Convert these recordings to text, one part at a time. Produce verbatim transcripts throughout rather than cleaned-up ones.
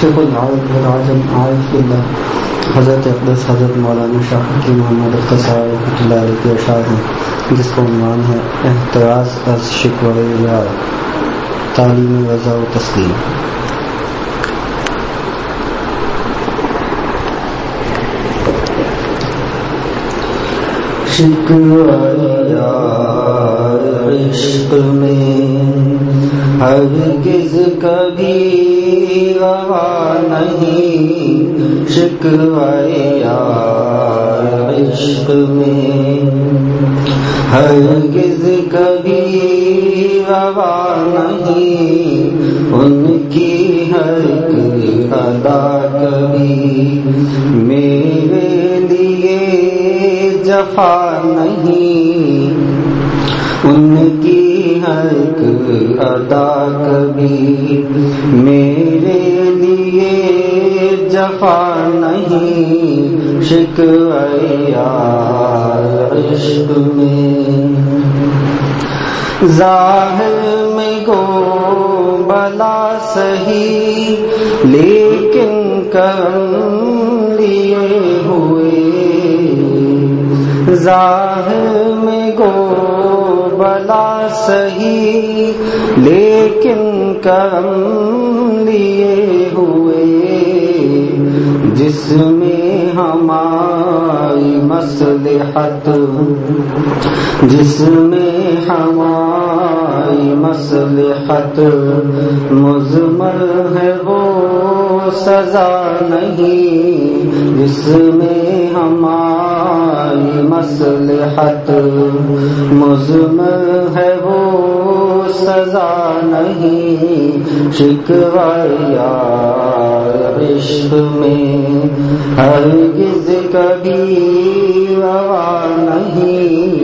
فقہ العرب والعجم عارف باللہ حضرت اقدس حضرت مولانا شاہ حکیم محمد القصار رحمۃ اللہ علیہ کے ارشاد ہیں، جس کا عنوان ہے احتراز از شکوہ یار، تعلیم رضا و تسلیم۔ شکوہ یار عشق میں ہرگز کبھی روا نہیں، شکوہ یار عشق میں ہرگز کبھی روا نہیں، ان کی ہر ایک ادا کبھی میرے لیے جفا نہیں، ان کی ہر ایک ادا کبھی میرے لیے جفا نہیں، شکوہ یار عشق میں ظاہر میں گو بلا سہی لیکن کرم لیے ہوئے، ظاہر میں گو بلا سہی لیکن کرم لیے ہوئے، جس میں ہماری مصلحت جس میں ہماری مصلحت مضمر ہے وہ سزا نہیں، جس میں ہماری مصلحت مضمر ہے وہ سزا نہیں، شکوہ یار عشق میں ہرگز کبھی روا نہیں۔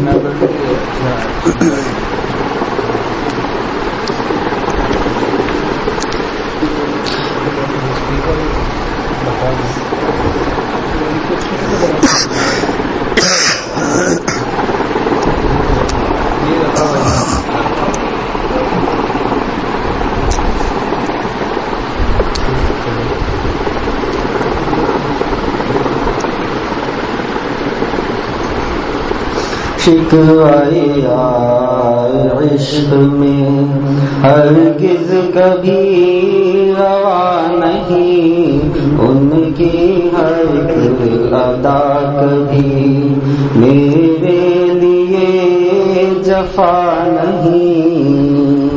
شکوہ یار عشق میں ہرگز کبھی روا نہیں، ان کی ہر ایک ادا کبھی میرے لیے جفا نہیں،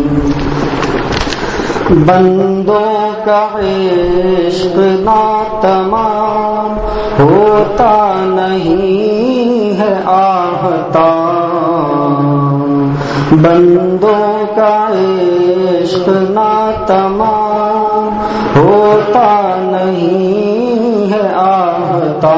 بندوں کا عشق ناتمام ہوتا نہیں ہے آہتا، بندوں کا عشق ناتمام ہوتا نہیں ہے آہتا،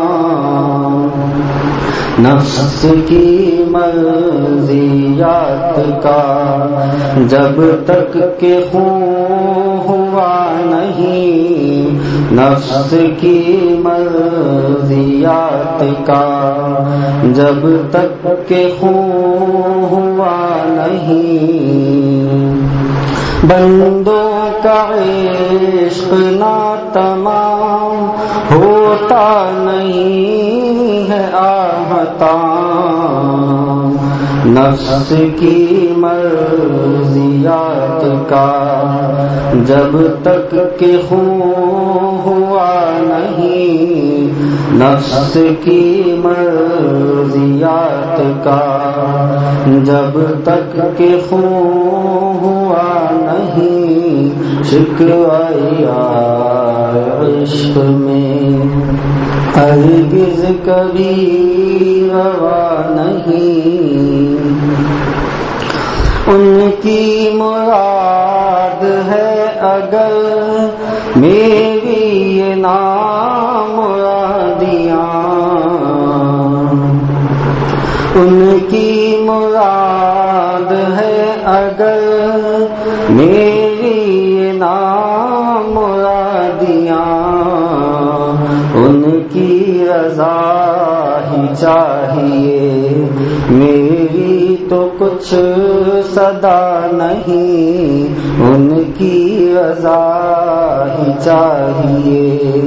نفس کی مرضیات کا جب تک کہ خون ہوا نہیں، نفس کی مرضیات کا جب تک کہ خون ہوا نہیں، بندوں کا عشق ناتمام ہوتا نہیں ہے آہتا، نفس کی مرضیات کا جب تک کہ خون ہوا نہیں، نفس کی مرضیات کا جب تک کہ خون ہوا نہیں، شکوہ یار عشق میں ہرگز کبھی روا نہیں، ان کی مراد ہے اگر میری یہ نامرادیاں، ان کی مراد ہے اگر میری یہ نامرادیاں، ان کی رضا ہی چاہیے، میری تو کچھ صدا نہیں، ان کی رضا ہی چاہیے،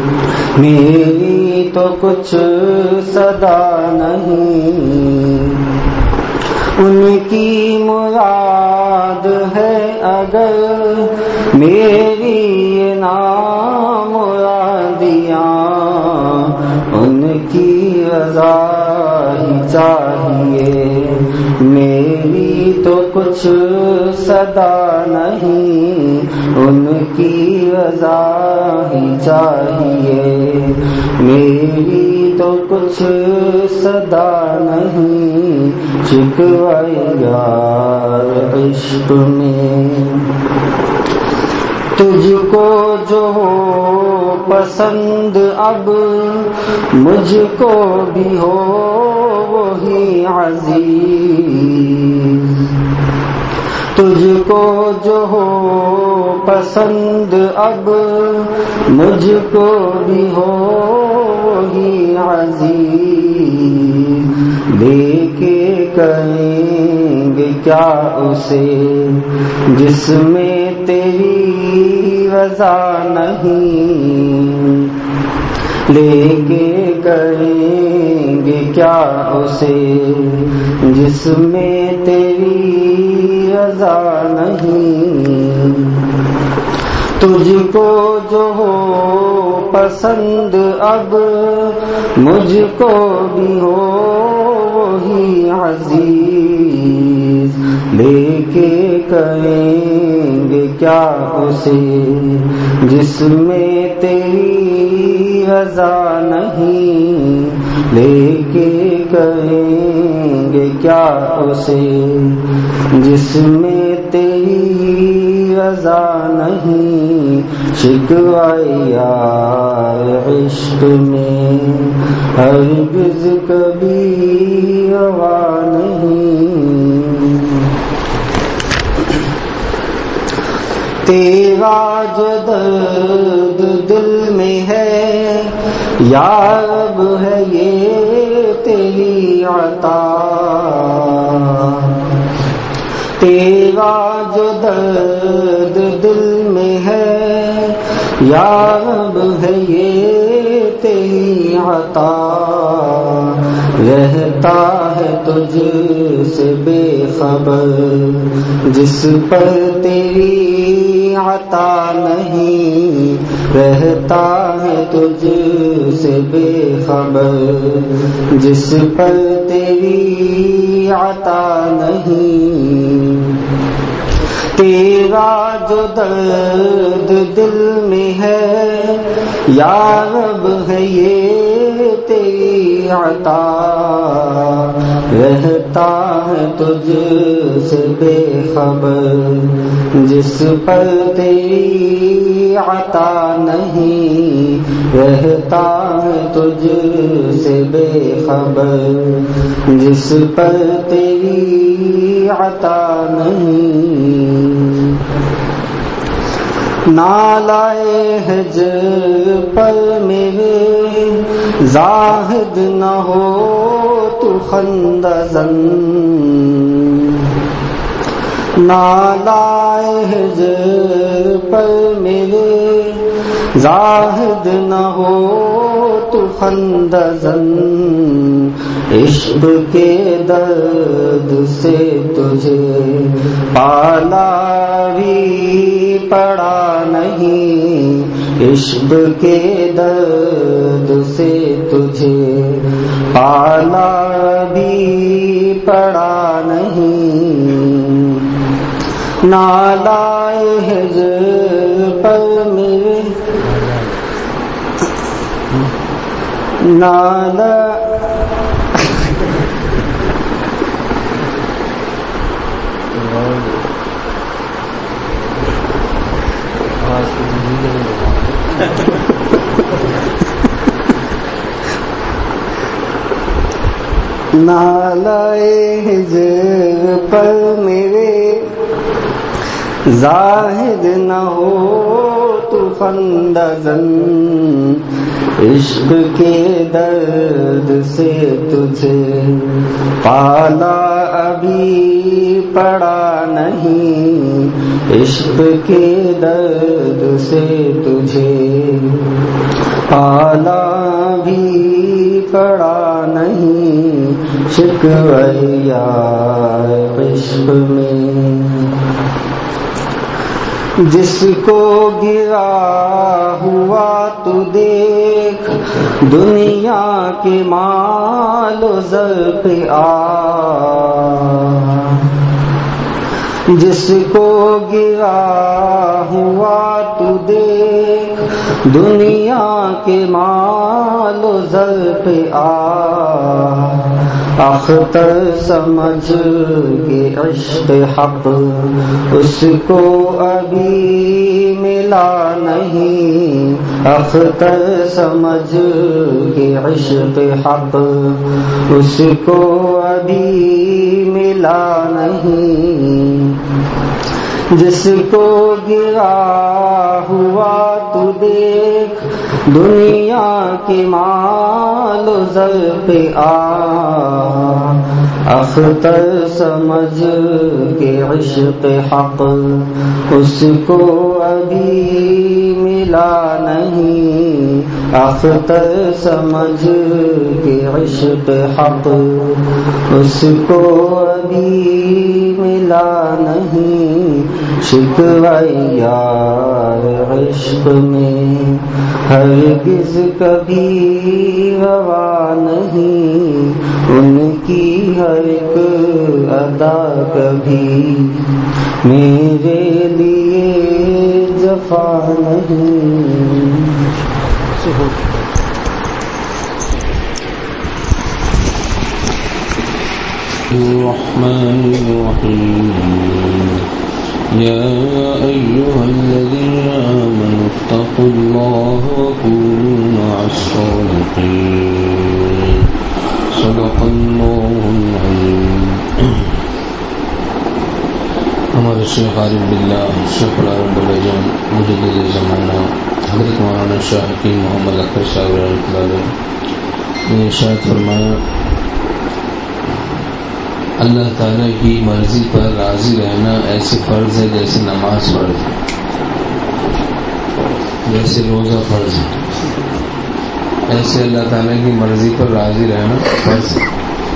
میری تو کچھ صدا نہیں، ان کی مراد ہے اگر میری نام مرادیاں، ان کی رضا ہی چاہیے، میری تو کچھ صدا نہیں، ان کی رضا ہی چاہیے، میری تو کچھ صدا نہیں، شکوہ یار عشق میں، تجھ کو جو ہو پسند اب مجھ کو بھی ہو وہی عزیز، تجھ کو جو ہو پسند اب مجھ کو بھی ہو وہی عزیز، دے کے کریں گے کیا اسے جس میں تیری رضا نہیں، لے کے کریں گے کیا اسے جس میں تیری رضا نہیں، تجھ کو جو ہو پسند اب مجھ کو بھی ہو وہی عزیز، لے کے کریں گے کیا اسے جس میں تیری رضا نہیں، لے کے کریں گے کیا اسے جس میں تیری رضا نہیں، شکوہ یار عشق میں ہرگز کبھی روا نہیں، تیرا جو درد دل میں ہے یا رب ہے یہ تیری عطا، تیرا جو درد دل میں ہے یا رب ہے یہ تیری عطا، رہتا ہے تجھ سے بے خبر جس پر تیری عطا نہیں، رہتا ہے تجھ سے بے خبر جس پر تیری عطا نہیں، تیرا جو درد دل میں ہے یا رب ہے یہ تیری عطا، رہتا ہے تجھ سے بے خبر جس پر تیری عطا نہیں، رہتا ہے تجھ سے بے خبر جس پر تیری عطا نہیں، نالائے ہجر پر میرے زاہد نہ ہو تو خندہ زن، نالائے ہجر پر میرے زاہد نہ ہو تو خندہ زن، عشق کے درد سے تجھے پالا بھی پڑا نہیں، عشق کے درد سے تجھے پالا بھی پڑا نہیں، نالائے ہجر پر میرے نالا نالائے ہجر پر میرے زاہد نہ ہو تو خندزن، عشق کے درد سے تجھے پالا ابھی پڑا نہیں، عشق کے درد سے تجھے پالا بھی پڑا نہیں، شکوہ یار عشق میں جس کو گرا ہوا تو دیکھ، دنیا کے مال و زر پہ آ، جس کو گرا ہوا تو دیکھ، دنیا کے مال و زر پہ آ، اختر سمجھ کے عشق حق اس کو ابھی ملا نہیں، اختر سمجھ کے عشق حق اس کو ابھی ملا نہیں، جس کو گرا ہوا تو دیکھ، دنیا کے مال و زر پہ آ، اختر سمجھ کے عشق حق اس کو ابھی ملا نہیں، اختر سمجھ کے عشق حق اس کو ابھی ملا نہیں، شکوہ یار عشق میں ہرگز کبھی روا نہیں، ان کی ہر ایک ادا کبھی میرے لیے جفا نہیں۔ الرحمن الرحيم يا أيها الذين آمنوا اتقوا الله وكونوا مع الصادقين صدق الله العظيم۔ ہمارے شیخ عارف باللہ شیخ العرب الجم مجدد زمانہ حضرت مولانا شاہ حکیم محمد اختر صاحب رحمۃ اللہ علیہ نے ارشاد فرمایا، اللہ تعالیٰ کی مرضی پر راضی رہنا ایسے فرض ہے جیسے نماز فرض ہے، جیسے روزہ فرض ہے، ایسے اللہ تعالیٰ کی مرضی پر راضی رہنا فرض ہے۔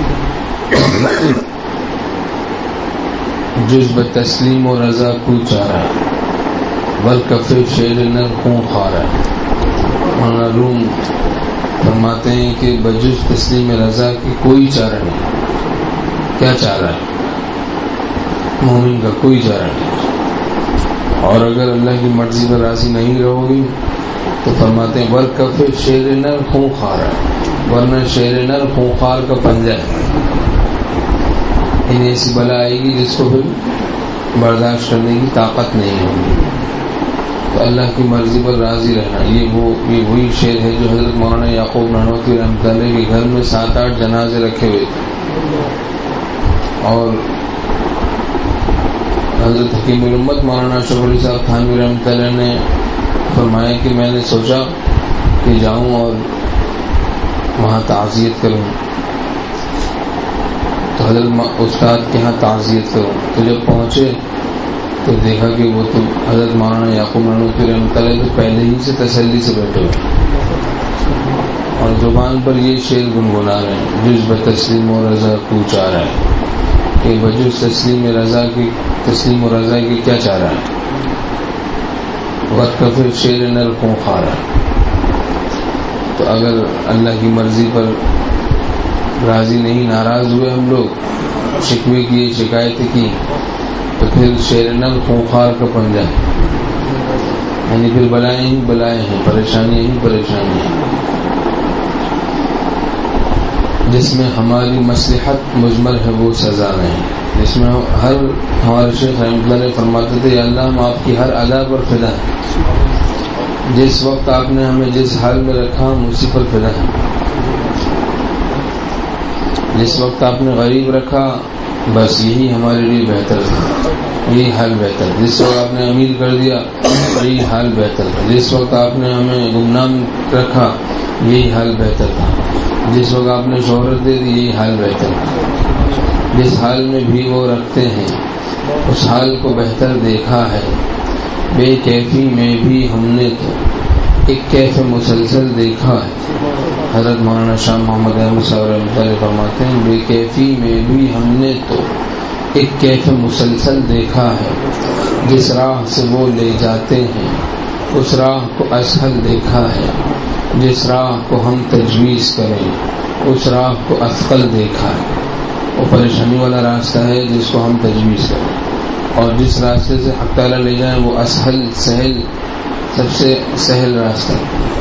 جز بتسلیم و رضا کو چارہ ہے، بلکف شیر نر خون خارا ہے۔ مولانا روم فرماتے ہیں کہ بجز تسلیم رضا کی کوئی چارہ نہیں۔ کیا چاہ رہا ہے؟ مومن کا کوئی چارہ نہیں، اور اگر اللہ کی مرضی پر راضی نہیں رہو گی تو فرماتے ہیں برکف شیر نر خون خار ہے، ورنہ شیر نر خون خار کا پنجہ ہے، انہیں ایسی بلا آئے گی جس کو پھر برداشت کرنے کی طاقت نہیں ہوگی۔ تو اللہ کی مرضی پر راضی رہنا، یہ وہ یہ وہی شعر ہے جو حضرت مولانا یعقوب نانوتوی رحمۃ اللہ کے گھر میں سات آٹھ جنازے رکھے ہوئے تھے، اور حضرت حکیم الامت مولانا اشرف علی صاحب تھانوی رحمۃ اللہ نے فرمایا کہ میں نے سوچا کہ جاؤں اور وہاں تعزیت کروں، تو حضرت استاد کے یہاں تعزیت کروں، تو جب پہنچے تو دیکھا کہ وہ تو حضرت مولانا یعقوب نانوتوی رحمۃ اللہ تو پہلے ہی سے تسلی سے بیٹھے ہوئے اور زبان پر یہ شعر گنگنا رہے ہیں، جز بتسلیم و رضا کو چاہ رہا ہے کہ بجز تسلیم رضا کی تسلیم و رضا کی کیا چاہ رہا ہے، وقت کا پھر شیر نر خون خارا ہے۔ تو اگر اللہ کی مرضی پر راضی نہیں، ناراض ہوئے ہم لوگ، شکوے کیے، شکایتیں کی، تو پھر شیر نر خون خار کا پنجہ ہے، یعنی پھر بلائیں ہی بلائیں ہیں، پریشانیاں ہی پریشانیاں ہیں، جس میں ہماری مصلحت مجمل ہے وہ سزا نہیں، جس میں ہر ہمارے شیخ رحمۃ اللہ علیہ فرماتے تھے یا اللہ ہم آپ کی ہر ادا پر فدا ہیں، جس وقت آپ نے ہمیں جس حال میں رکھا ہم اسی پر فدا ہیں، جس وقت آپ نے غریب رکھا بس یہی ہمارے لیے بہتر تھا، یہی حال بہتر. جس وقت آپ نے امیر کر دیا یہی حال بہتر تھا، جس وقت آپ نے ہمیں گمنام رکھا یہی حال بہتر تھا، جس وقت آپ نے شہرت دے دی یہی حال بہتر تھا. جس حال میں بھی وہ رکھتے ہیں اس حال کو بہتر دیکھا ہے. بے کیفی میں بھی ہم نے تو ایک کیف مسلسل دیکھا ہے. حضرت مولانا شاہ محمد احمد صاحب رحمۃ اللہ فرماتے ہیں بے کیفی میں بھی ہم نے تو ایک کیف مسلسل دیکھا ہے. جس راہ سے وہ لے جاتے ہیں اس راہ کو اسہل دیکھا ہے. جس راہ کو ہم تجویز کریں اس راہ کو اثقل دیکھا ہے. وہ پریشانی والا راستہ ہے جس کو ہم تجویز کریں، اور جس راستے سے حق تعالیٰ لے جائیں وہ اسہل سہل سب سے سہل راستہ.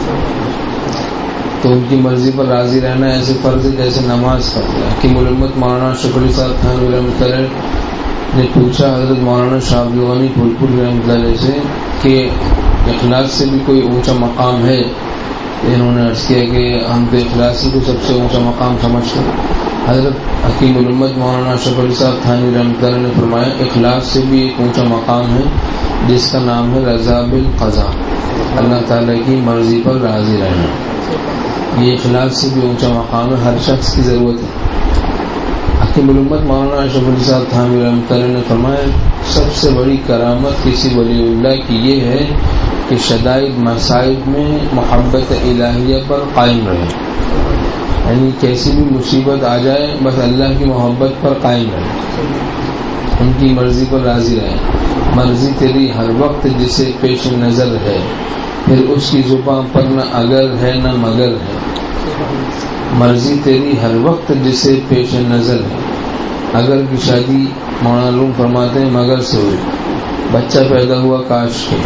تو ان کی مرضی پر راضی رہنا ایسے فرض ہے جیسے نماز پڑھنا. حکیم الامت مولانا شکری صاحب خان رحمۃ اللہ نے پوچھا حضرت مولانا شاہ عبد الغنی پھولپور رحمۃ اللہ سے کہ اخلاص سے بھی کوئی اونچا مقام ہے؟ انہوں نے عرض کیا کہ ہم تو اخلاص کو سب سے اونچا مقام سمجھتے ہیں. حضرت حکیم الامت مولانا شکری صاحب تھانوی رحمۃ اللہ نے فرمایا اخلاص سے بھی ایک اونچا مقام ہے جس کا نام ہے رضا بالقضاء، اللہ تعالیٰ کی مرضی پر راضی رہنا. یہ اخلاص سے بھی اونچا مقام ہے، ہر شخص کی ضرورت ہے. حکیم الامت مولانا شکری صاحب تھانوی رحمۃ اللہ نے فرمایا سب سے بڑی کرامت کسی ولی اللہ کی یہ ہے کہ شدائد مصائب میں محبت الہیہ پر قائم رہے. یعنی کیسی بھی مصیبت آ جائے بس اللہ کی محبت پر قائم رہے، ان کی مرضی پر راضی رہے. مرضی تیری ہر وقت جسے پیش نظر ہے، پھر اس کی زبان پر نہ اگر ہے نہ مگر ہے. مرضی تیری ہر وقت جسے پیش نظر ہے. اگر کی شادی مولانا روم فرماتے ہیں مگر سے ہوئی، بچہ پیدا ہوا کاش کے.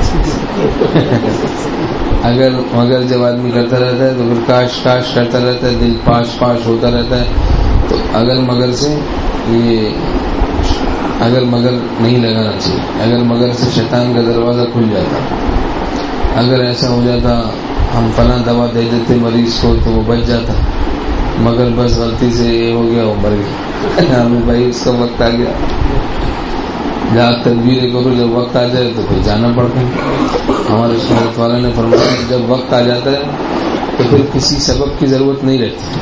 اگر مگر جب آدمی کرتا رہتا ہے تو پھر کاش کاش کرتا رہتا ہے، دل پاش پاش ہوتا رہتا ہے. تو اگر مگر سے یہ اگر مگر نہیں لگانا چاہیے. اگر مگر سے شیطان کا دروازہ کھل جاتا، اگر ایسا ہو جاتا ہم فلاں دوا دے دیتے مریض کو تو وہ بچ جاتا، مگر بس غلطی سے یہ ہو گیا وہ مر گیا. ہمیں بھائی اس کا وقت آ گیا، جہاں تدبیریں کرو جب وقت آ جائے تو پھر جانا پڑتا ہے. ہمارے شہرت والا نے فرمایا جب وقت آ جاتا ہے تو پھر کسی سبب کی ضرورت نہیں رہتی،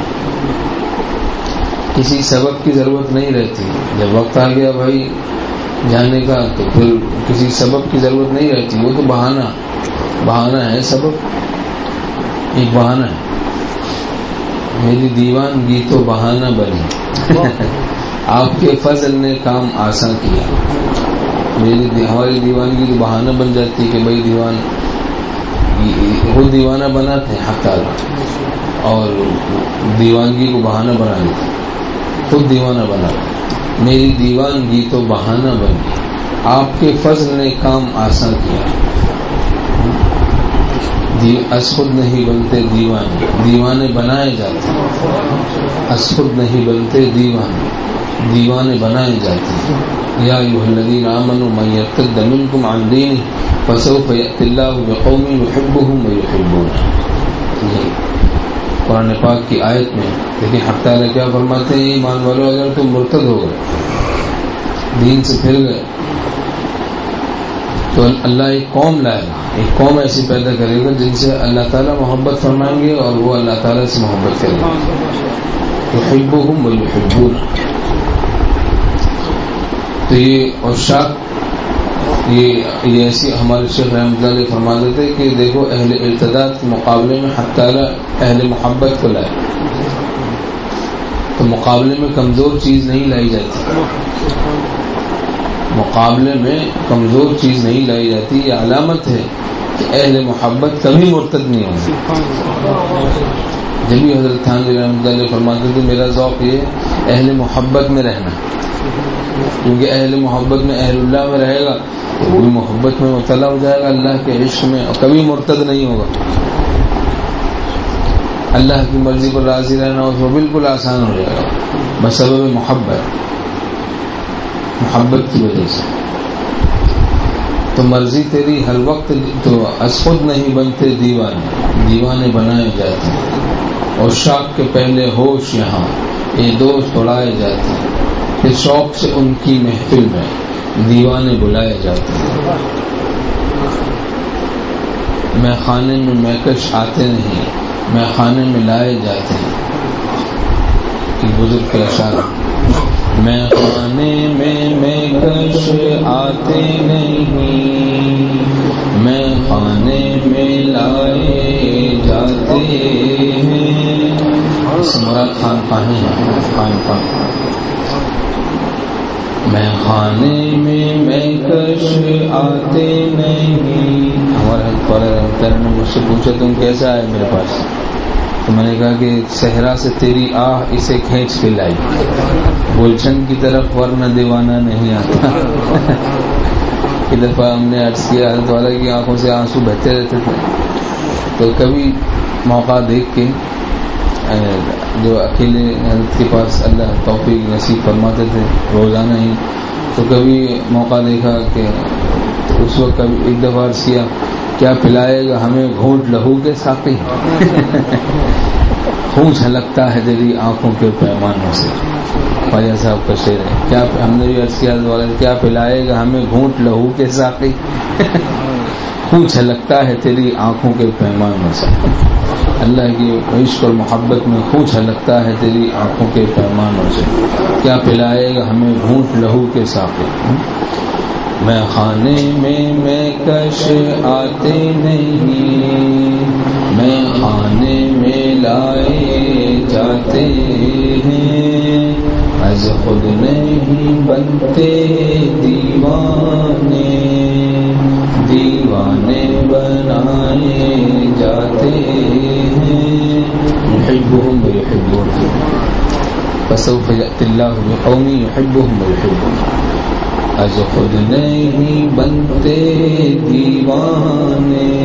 کسی سبب کی ضرورت نہیں رہتی. جب وقت آ گیا بھائی جانے کا تو پھر کسی سبب کی ضرورت نہیں رہتی. وہ تو بہانہ بہانہ ہے، سبب ایک بہانہ ہے. میری دیوانگی تو بہانہ بنی آپ کے فضل نے کام آسان کیا. میری ہماری دیوانگی تو بہانہ بن جاتی کہ بھائی دیوان وہ دیوانہ بناتے ہیں حق تعالیٰ، اور دیوانگی کو بہانہ بنا دیتے، خود دیوانہ بنا. میری دیوانگی تو بہانہ بنی آپ کے فضل نے کام آسان کیا. از خود نہیں بنتے دیوانے، دیوانے بنائے جاتے. از خود نہیں بنتے دیوانے، دیوانے بنائے جاتے. یا ایھا الذین آمنوا من یرتد منکم عن دینہ فسوف یأتی اللہ بقوم یحبهم ویحبونہ. قرآن پاک کی آیت میں لیکن حق تعالیٰ کیا فرماتے ہیں ایمان والو اگر تم مرتد ہو گئے، دین سے پھر گئے، تو اللہ ایک قوم لائے گا، ایک قوم ایسی پیدا کرے گا جن سے اللہ تعالیٰ محبت فرمائیں گے اور وہ اللہ تعالیٰ سے محبت کریں گے. یحبهم ویحبونہ. تو یہ عشاق یہ یہ ایسی ہمارے شیخ رحمۃ اللہ علیہ فرما دیتے کہ دیکھو اہل ارتداد کے مقابلے میں حق تعالیٰ اہل محبت کو لائے، تو مقابلے میں کمزور چیز نہیں لائی جاتی، مقابلے میں کمزور چیز نہیں لائی جاتی. یہ علامت ہے کہ اہل محبت کبھی مرتد نہیں ہوگی. جبھی حضرت تھانوی رحمۃ اللہ علیہ فرماتے تھے میرا ذوق یہ اہل محبت میں رہنا، کیونکہ اہل محبت میں اہل اللہ میں رہے گا تو وہ بھی محبت میں مبتلا ہو جائے گا، اللہ کے عشق میں، اور کبھی مرتد نہیں ہوگا. اللہ کی مرضی پر راضی رہنا اس کو بالکل آسان ہو جائے گا بسبب محبت محبت کی وجہ سے. تو مرضی تیری ہر وقت تو از خود نہیں بنتے دیوانے، دیوانے بنائے جاتے ہیں. اور شاک کے پہلے ہوش یہاں یہ دوست اڑائے جاتے ہیں. کہ شوق سے ان کی محفل میں دیوانے بلائے جاتے ہیں. میں خانے میں میکش آتے نہیں, میں خانے میں لائے جاتے ہیں. کہ بزرگ کا اشارہ, میں خانے میں میکش آتے نہیں, میں خانے میں لائے جاتے ہیں. اس مراد خان خانی ہے, خان خان. میں خانے میں میکش آتے نہیں. ہمارے پڑھے نے مجھ سے پوچھا تم کیسا آئے میرے پاس, تو میں نے کہا کہ صحرا سے تیری آہ اسے کھینچ کے لائی, گلشن کی طرف ورنہ دیوانہ نہیں آتا. ایک دفعہ ہم نے عرض کیا حضرت والا کی آنکھوں سے آنسو بہتے رہتے تھے, تو کبھی موقع دیکھ کے جو اکیلے حضرت کے پاس اللہ توفیق نصیب فرماتے تھے روزانہ ہی, تو کبھی موقع دیکھا کہ اس وقت کبھی ایک دفعہ عرض کیا کیا پلائے گا ہمیں گھونٹ لہو کے ساقی, خون چھلکتا ہے تیری آنکھوں کے پیمانوں سے. خواجہ صاحب کا شعر ہے. کیا ہم نے بھی عرض کیا کیا پلائے گا ہمیں گھونٹ لہو کے ساقی, خون چھلکتا ہے تیری آنکھوں کے پیمانوں سے. اللہ کی عشق اور محبت میں خون چھلکتا ہے تیری آنکھوں کے پیمانوں سے. کیا پلائے گا ہمیں گھونٹ لہو کے ساقی. میں خانے میں میکش آتے نہیں, میں خانے میں لائے جاتے ہیں. از خود نہیں بنتے دیوانے, دیوانے بنائے جاتے ہیں. يحبهم ويحبون فسوف يأتي الله بقوم يحبهم ويحبون. از خود نہیں بنتے دیوانے,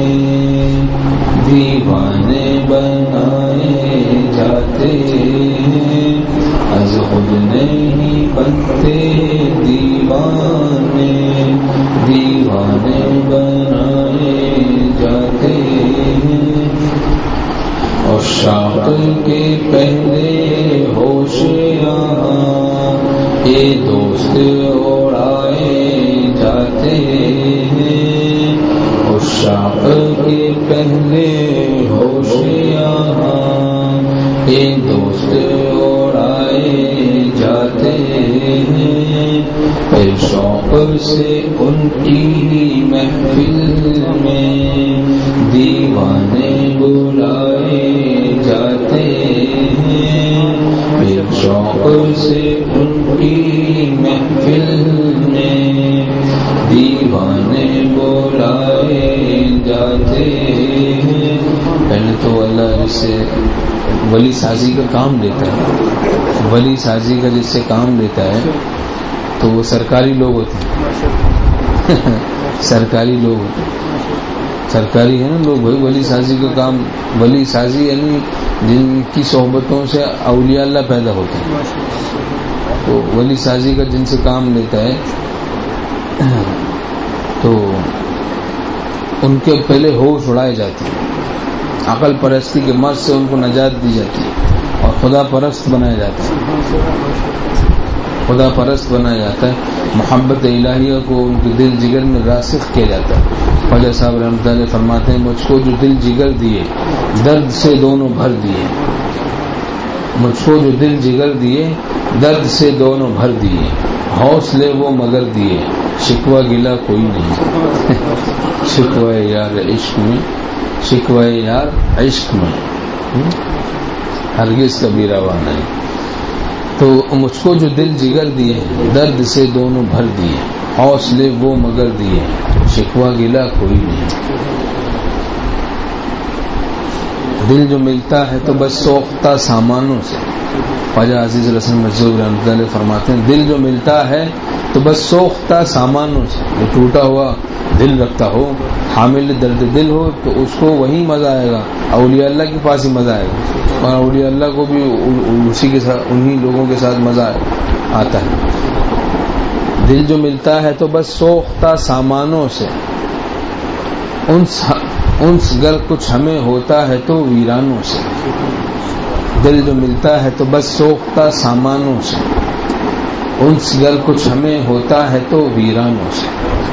دیوانے بنائے جاتے ہیں. از خود نہیں بنتے دیوانے, دیوانے بنائے جاتے ہیں. اور شاق کے پہلے ہوشیاں یہ دوست اڑائے جاتے ہیں. اور شاق کے پہلے ہوشیاں یہ دوست اڑائے جاتے ہیں. پھر شوق سے ان کی محفل میں دیوانے بلائے جاتے ہیں. پھر شوق سے ان کی محفل میں دیوانے بلائے جاتے ہیں. پہلے تو اللہ جس سے ولی سازی کا کام لیتا ہے, ولی سازی کا جس سے کام لیتا ہے تو وہ سرکاری لوگ ہوتے ہیں. سرکاری لوگ ہوتے ہیں, سرکاری ہے نا لوگ بھائی. ولی سازی کا کام, ولی سازی یعنی جن کی صحبتوں سے اولیاء اللہ پیدا ہوتے ہیں, تو ولی سازی کا جن سے کام لیتا ہے تو ان کے پہلے ہوش اڑائے جاتے ہیں. عقل پرستی کے مرض سے ان کو نجات دی جاتی ہے اور خدا پرست بنایا جاتا ہے, خدا پرست بنایا جاتا ہے. محبت الہیہ کو ان کے دل جگر میں راسخ کیا جاتا ہے. خواجہ صاحب رحمۃ اللہ علیہ فرماتے ہیں مجھ کو جو دل جگر دیے درد سے دونوں بھر دیے, مجھ کو جو دل جگر دیے درد سے دونوں بھر دیے. حوصلے وہ مگر دیے شکوہ گلا کوئی نہیں. شکوہ یار عشق میں, شکوہ یار عشق میں ہرگز کبھی روا نہیں. تو مجھ کو جو دل جگر دیے درد سے دونوں بھر دیے. حوصلے وہ مگر دیے شکوہ گلا کوئی نہیں. دل جو ملتا ہے تو بس سوختہ سامانوں سے. خواجہ عزیز الحسن مجذوب رحمۃ اللہ علیہ فرماتے ہیں دل جو ملتا ہے تو بس سوختہ سامانوں سے. جو ٹوٹا ہوا دل رکھتا ہو, حامل درد دل ہو, تو اس کو وہی مزہ آئے گا, اولیاء اللہ کے پاس ہی مزہ آئے گا. اور اولیاء اللہ کو بھی اسی کے ساتھ, انہی لوگوں کے ساتھ مزہ آتا ہے. دل جو ملتا ہے تو بس سوختہ سامانوں سے. انس گر کچھ ہمیں ہوتا ہے تو ویرانوں سے. دل جو ملتا ہے تو بس سوختہ سامانوں سے. اس گھر کچھ ہمیں ہوتا ہے تو ویرانوں سے.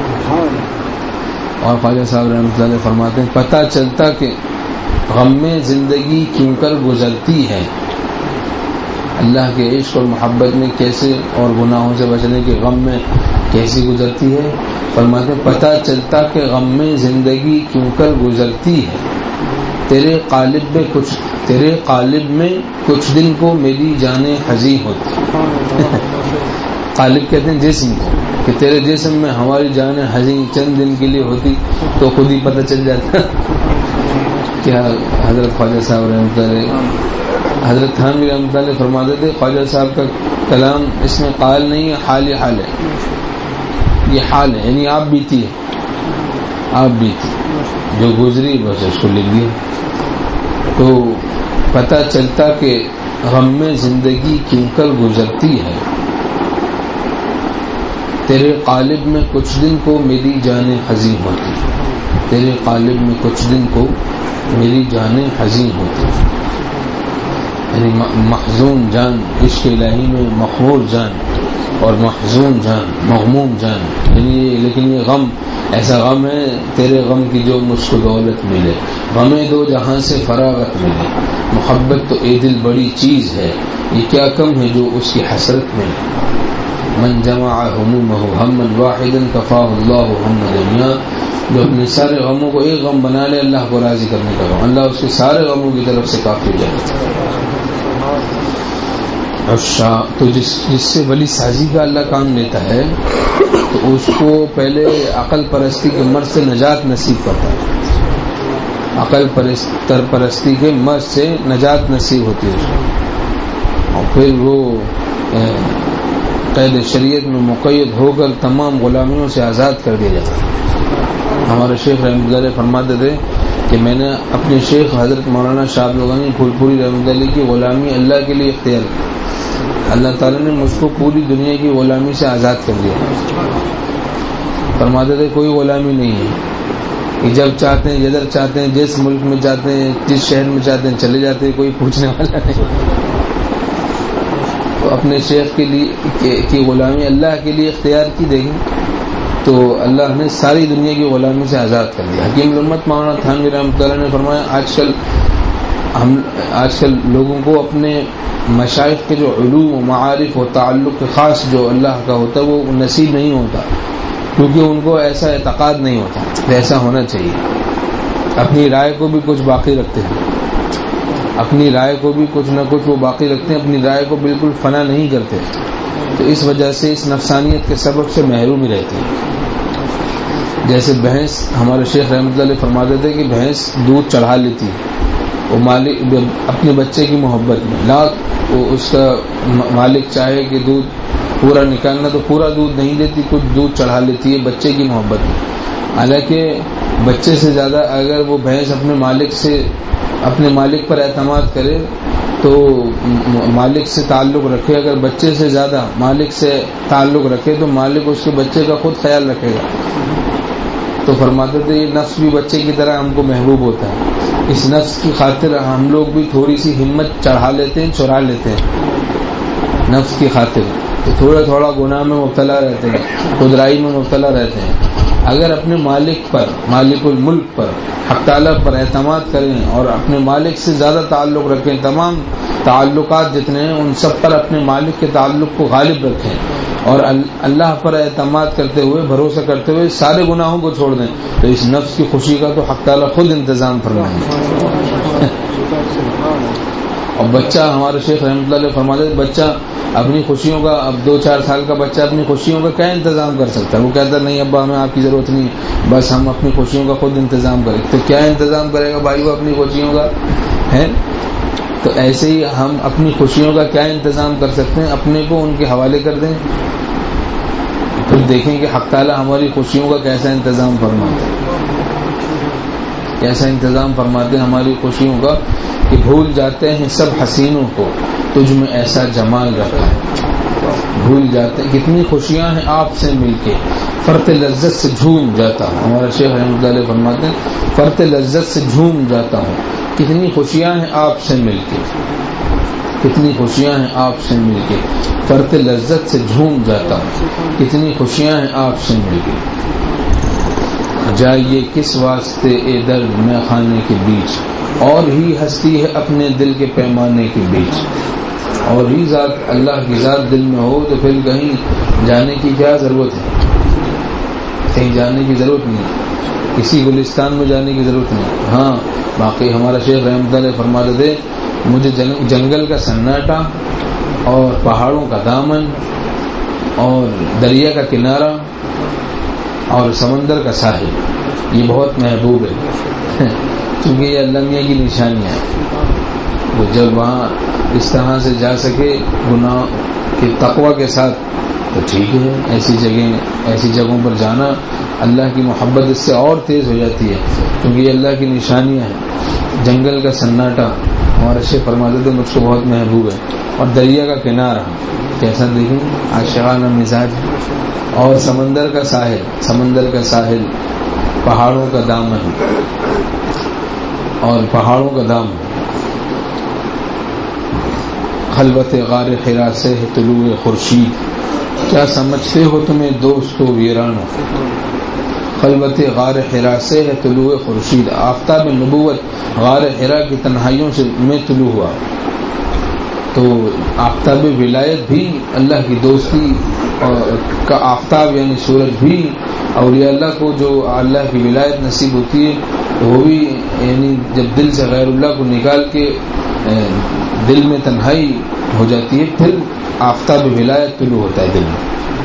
اور خواجہ صاحب رحمۃ اللہ علیہ فرماتے ہیں پتہ چلتا کہ غم میں زندگی کیوں کر گزرتی ہے. اللہ کے عشق اور محبت میں کیسے اور گناہوں سے بچنے کے غم میں کیسی گزرتی ہے. فرماتے ہیں پتہ چلتا کہ غم میں زندگی کیوں کر گزرتی ہے. تیرے قالب میں کچھ تیرے قالب میں کچھ دن کو میری جانیں حزین ہوتی. قالب کہتے ہیں جسم کو, کہ تیرے جسم میں ہماری جانیں حزین چند دن کے لیے ہوتی تو خود ہی پتہ چل جاتا. کیا حضرت خواجہ صاحب رحمۃ اللہ حضرت تھانوی رحمۃ اللہ فرماتے تھے خواجہ صاحب کا کلام اس میں قال نہیں ہے, حال حال ہے. یہ حال ہے یعنی آپ بیتی ہے, آپ بیتی جو گزری بس اس کو لکھ دیا. تو پتہ چلتا کہ غم میں زندگی کیوں کر گزرتی ہے. تیرے قالب میں کچھ دن کو میری جانیں حزین ہوتی. تیرے قالب میں کچھ دن کو میری جانیں حزین ہوتی. یعنی محزون جان عشق الہی میں مخمور جان اور محزون جان مغموم جان. یعنی لیکن یہ غم ایسا غم ہے تیرے غم کی جو مجھ کو دولت ملے. غم دو جہاں سے فراغت ملے. محبت تو اے دل بڑی چیز ہے, یہ کیا کم ہے جو اس کی حسرت ملے. من جمع همومه هما واحدا كفاه الله هم دنیا. جو اپنے سارے غموں کو ایک غم بنا لے اللہ کو راضی کرنے کا غم, اللہ اس کے سارے غموں کی طرف سے کافی ہو جائے. تو جس جس سے ولی سازی کا اللہ کام لیتا ہے تو اس کو پہلے عقل پرستی کے مرض سے نجات نصیب کرتا ہے. عقل پرستر پرستی کے مرض سے نجات نصیب ہوتی ہے اس کو, اور پھر وہ قید شریعت میں مقید ہو کر تمام غلامیوں سے آزاد کر دیا جاتا ہے. ہمارے شیخ رحمۃ اللہ فرماتے تھے کہ میں نے اپنے شیخ حضرت مولانا شاہ لوگانی پھول پوری رحمۃ اللہ کی غلامی اللہ کے لیے اختیار کی. اللہ تعالیٰ نے مجھ کو پوری دنیا کی غلامی سے آزاد کر دیا. فرماتے تھے کوئی غلامی نہیں ہے کہ جب چاہتے ہیں جدھر چاہتے ہیں جس ملک میں چاہتے ہیں جس شہر میں چاہتے ہیں چلے جاتے ہیں, کوئی پوچھنے والا نہیں. تو اپنے شیخ کے لیے کی غلامی اللہ کے لیے اختیار کی دیکھیں تو اللہ نے ساری دنیا کی غلامی سے آزاد کر دیا. حکیم الامت مولانا تھانوی رحمۃ اللہ نے فرمایا آج کل ہم آج کل لوگوں کو اپنے مشائخ کے جو علوم و معارف و تعلق خاص جو اللہ کا ہوتا ہے وہ نصیب نہیں ہوتا, کیونکہ ان کو ایسا اعتقاد نہیں ہوتا. ایسا ہونا چاہیے. اپنی رائے کو بھی کچھ باقی رکھتے ہیں, اپنی رائے کو بھی کچھ نہ کچھ وہ باقی رکھتے ہیں, اپنی رائے کو بالکل فنا نہیں کرتے. تو اس وجہ سے اس نفسانیت کے سبب سے محروم ہی رہتی ہے. جیسے بھینس, ہمارے شیخ رحمۃ اللہ علیہ فرماتے تھے کہ بھینس دودھ چڑھا لیتی ہے, وہ مالک اپنے بچے کی محبت میں لا وہ اس کا مالک چاہے کہ دودھ پورا نکالنا تو پورا دودھ نہیں دیتی, کچھ دودھ چڑھا لیتی ہے بچے کی محبت میں. حالانکہ بچے سے زیادہ اگر وہ بھینس اپنے مالک سے اپنے مالک پر اعتماد کرے تو مالک سے تعلق رکھے, اگر بچے سے زیادہ مالک سے تعلق رکھے تو مالک اس کے بچے کا خود خیال رکھے گا. تو فرماتے تھے یہ نفس بھی بچے کی طرح ہم کو محبوب ہوتا ہے, اس نفس کی خاطر ہم لوگ بھی تھوڑی سی ہمت چڑھا لیتے ہیں, چرا لیتے ہیں نفس کی خاطر, تو تھوڑا تھوڑا گناہ میں مبتلا رہتے ہیں, خودرائی میں مبتلا رہتے ہیں. اگر اپنے مالک پر, مالک الملک پر, حق تعالیٰ پر اعتماد کریں اور اپنے مالک سے زیادہ تعلق رکھیں, تمام تعلقات جتنے ہیں ان سب پر اپنے مالک کے تعلق کو غالب رکھیں اور اللہ پر اعتماد کرتے ہوئے, بھروسہ کرتے ہوئے سارے گناہوں کو چھوڑ دیں, تو اس نفس کی خوشی کا تو حق تعالیٰ خود انتظام فرمائیں گے. اور بچہ, ہمارے شیخ رحمۃ اللہ علیہ فرماتے ہیں بچہ اپنی خوشیوں کا, اب دو چار سال کا بچہ اپنی خوشیوں کا کیا انتظام کر سکتا ہے؟ وہ کہتا ہے نہیں ابا ہمیں آپ کی ضرورت نہیں, بس ہم اپنی خوشیوں کا خود انتظام کریں. تو کیا انتظام کرے گا بھائی وہ اپنی خوشیوں کا ہے؟ تو ایسے ہی ہم اپنی خوشیوں کا کیا انتظام کر سکتے ہیں؟ اپنے کو ان کے حوالے کر دیں, پھر دیکھیں کہ حق تعالیٰ ہماری خوشیوں کا کیسا انتظام فرماتے ہیں, کیسا انتظام فرماتے ہیں ہماری خوشیوں کا, کہ بھول جاتے ہیں سب حسینوں کو تجھ میں ایسا جمال رکھا ہے. بھول جاتے ہیں کتنی خوشیاں ہیں آپ سے مل کے, فرط لذت سے جھوم جاتا ہوں. ہمارا شیخ رحمۃ اللہ علیہ فرماتے ہیں فرط لذت سے جھوم جاتا ہوں, کتنی خوشیاں ہیں آپ سے مل کے. کتنی خوشیاں ہیں آپ سے مل کے، فرط لذت سے جھوم جاتا ہوں، کتنی خوشیاں ہیں آپ سے مل کے، جائیے کس واسطے اے درد میں خانے کے بیچ، اور ہی ہستی ہے اپنے دل کے پیمانے کے بیچ، اور ہی ذات اللہ کی ذات دل میں ہو تو پھر کہیں جانے کی کیا ضرورت ہے، کہیں جانے کی ضرورت نہیں، کسی گلستان میں جانے کی ضرورت نہیں۔ ہاں باقی ہمارا شیخ رحمۃ اللہ فرماتے تھے مجھے جنگل کا سناٹا اور پہاڑوں کا دامن اور دریا کا کنارہ اور سمندر کا ساحل یہ بہت محبوب ہے، کیونکہ یہ اللہ میاں کی نشانیاں ہیں۔ وہ جب وہاں اس طرح سے جا سکے گناہ کے تقوی کے ساتھ تو ٹھیک ہے، ایسی جگہ ایسی جگہوں پر جانا اللہ کی محبت اس سے اور تیز ہو جاتی ہے، کیونکہ یہ اللہ کی نشانیاں ہیں۔ جنگل کا سناٹا ہمارے شیخ فرماتے تھے مجھ کو بہت محبوب ہے، اور دریا کا کنارہ کیسا دیکھیں عاشقانہ مزاج، اور سمندر کا ساحل سمندر کا ساحل پہاڑوں کا دامن اور پہاڑوں کا دامن، خلوت غار حرا سے ہے طلوع خورشید، کیا سمجھتے ہو تمہیں دوستو ویرانو، خلوت غار حرا سے ہے طلوع خورشید، آفتاب نبوت غار حرا کی تنہائیوں سے میں طلوع ہوا، تو آفتاب ولایت بھی اللہ کی دوستی کا آفتاب یعنی سورج بھی اولیاء اللہ کو جو اللہ کی ولایت نصیب ہوتی ہے وہ بھی یعنی جب دل سے غیر اللہ کو نکال کے دل میں تنہائی ہو جاتی ہے پھر آفتاب ولایت طلوع ہوتا ہے دل میں۔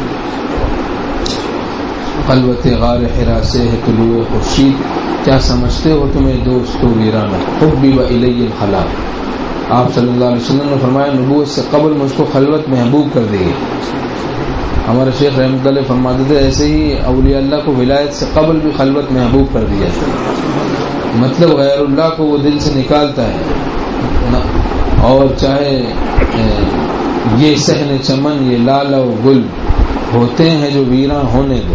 خلوت غار حرا سے ہے طلوع خورشید، کیا سمجھتے ہو تمہیں دوستو ویرانہ، حبی و الی الخلا، آپ صلی اللہ علیہ وسلم نے فرمایا نبوت سے قبل مجھ کو خلوت محبوب کر دی گئی۔ ہمارے شیخ رحمۃ اللہ فرماتے تھے ایسے ہی اولیاء اللہ کو ولایت سے قبل بھی خلوت محبوب کر دیا جاتا، مطلب غیر اللہ کو وہ دل سے نکالتا ہے، اور چاہے یہ صحن چمن یہ لال و گل ہوتے ہیں جو ویراں ہونے دو،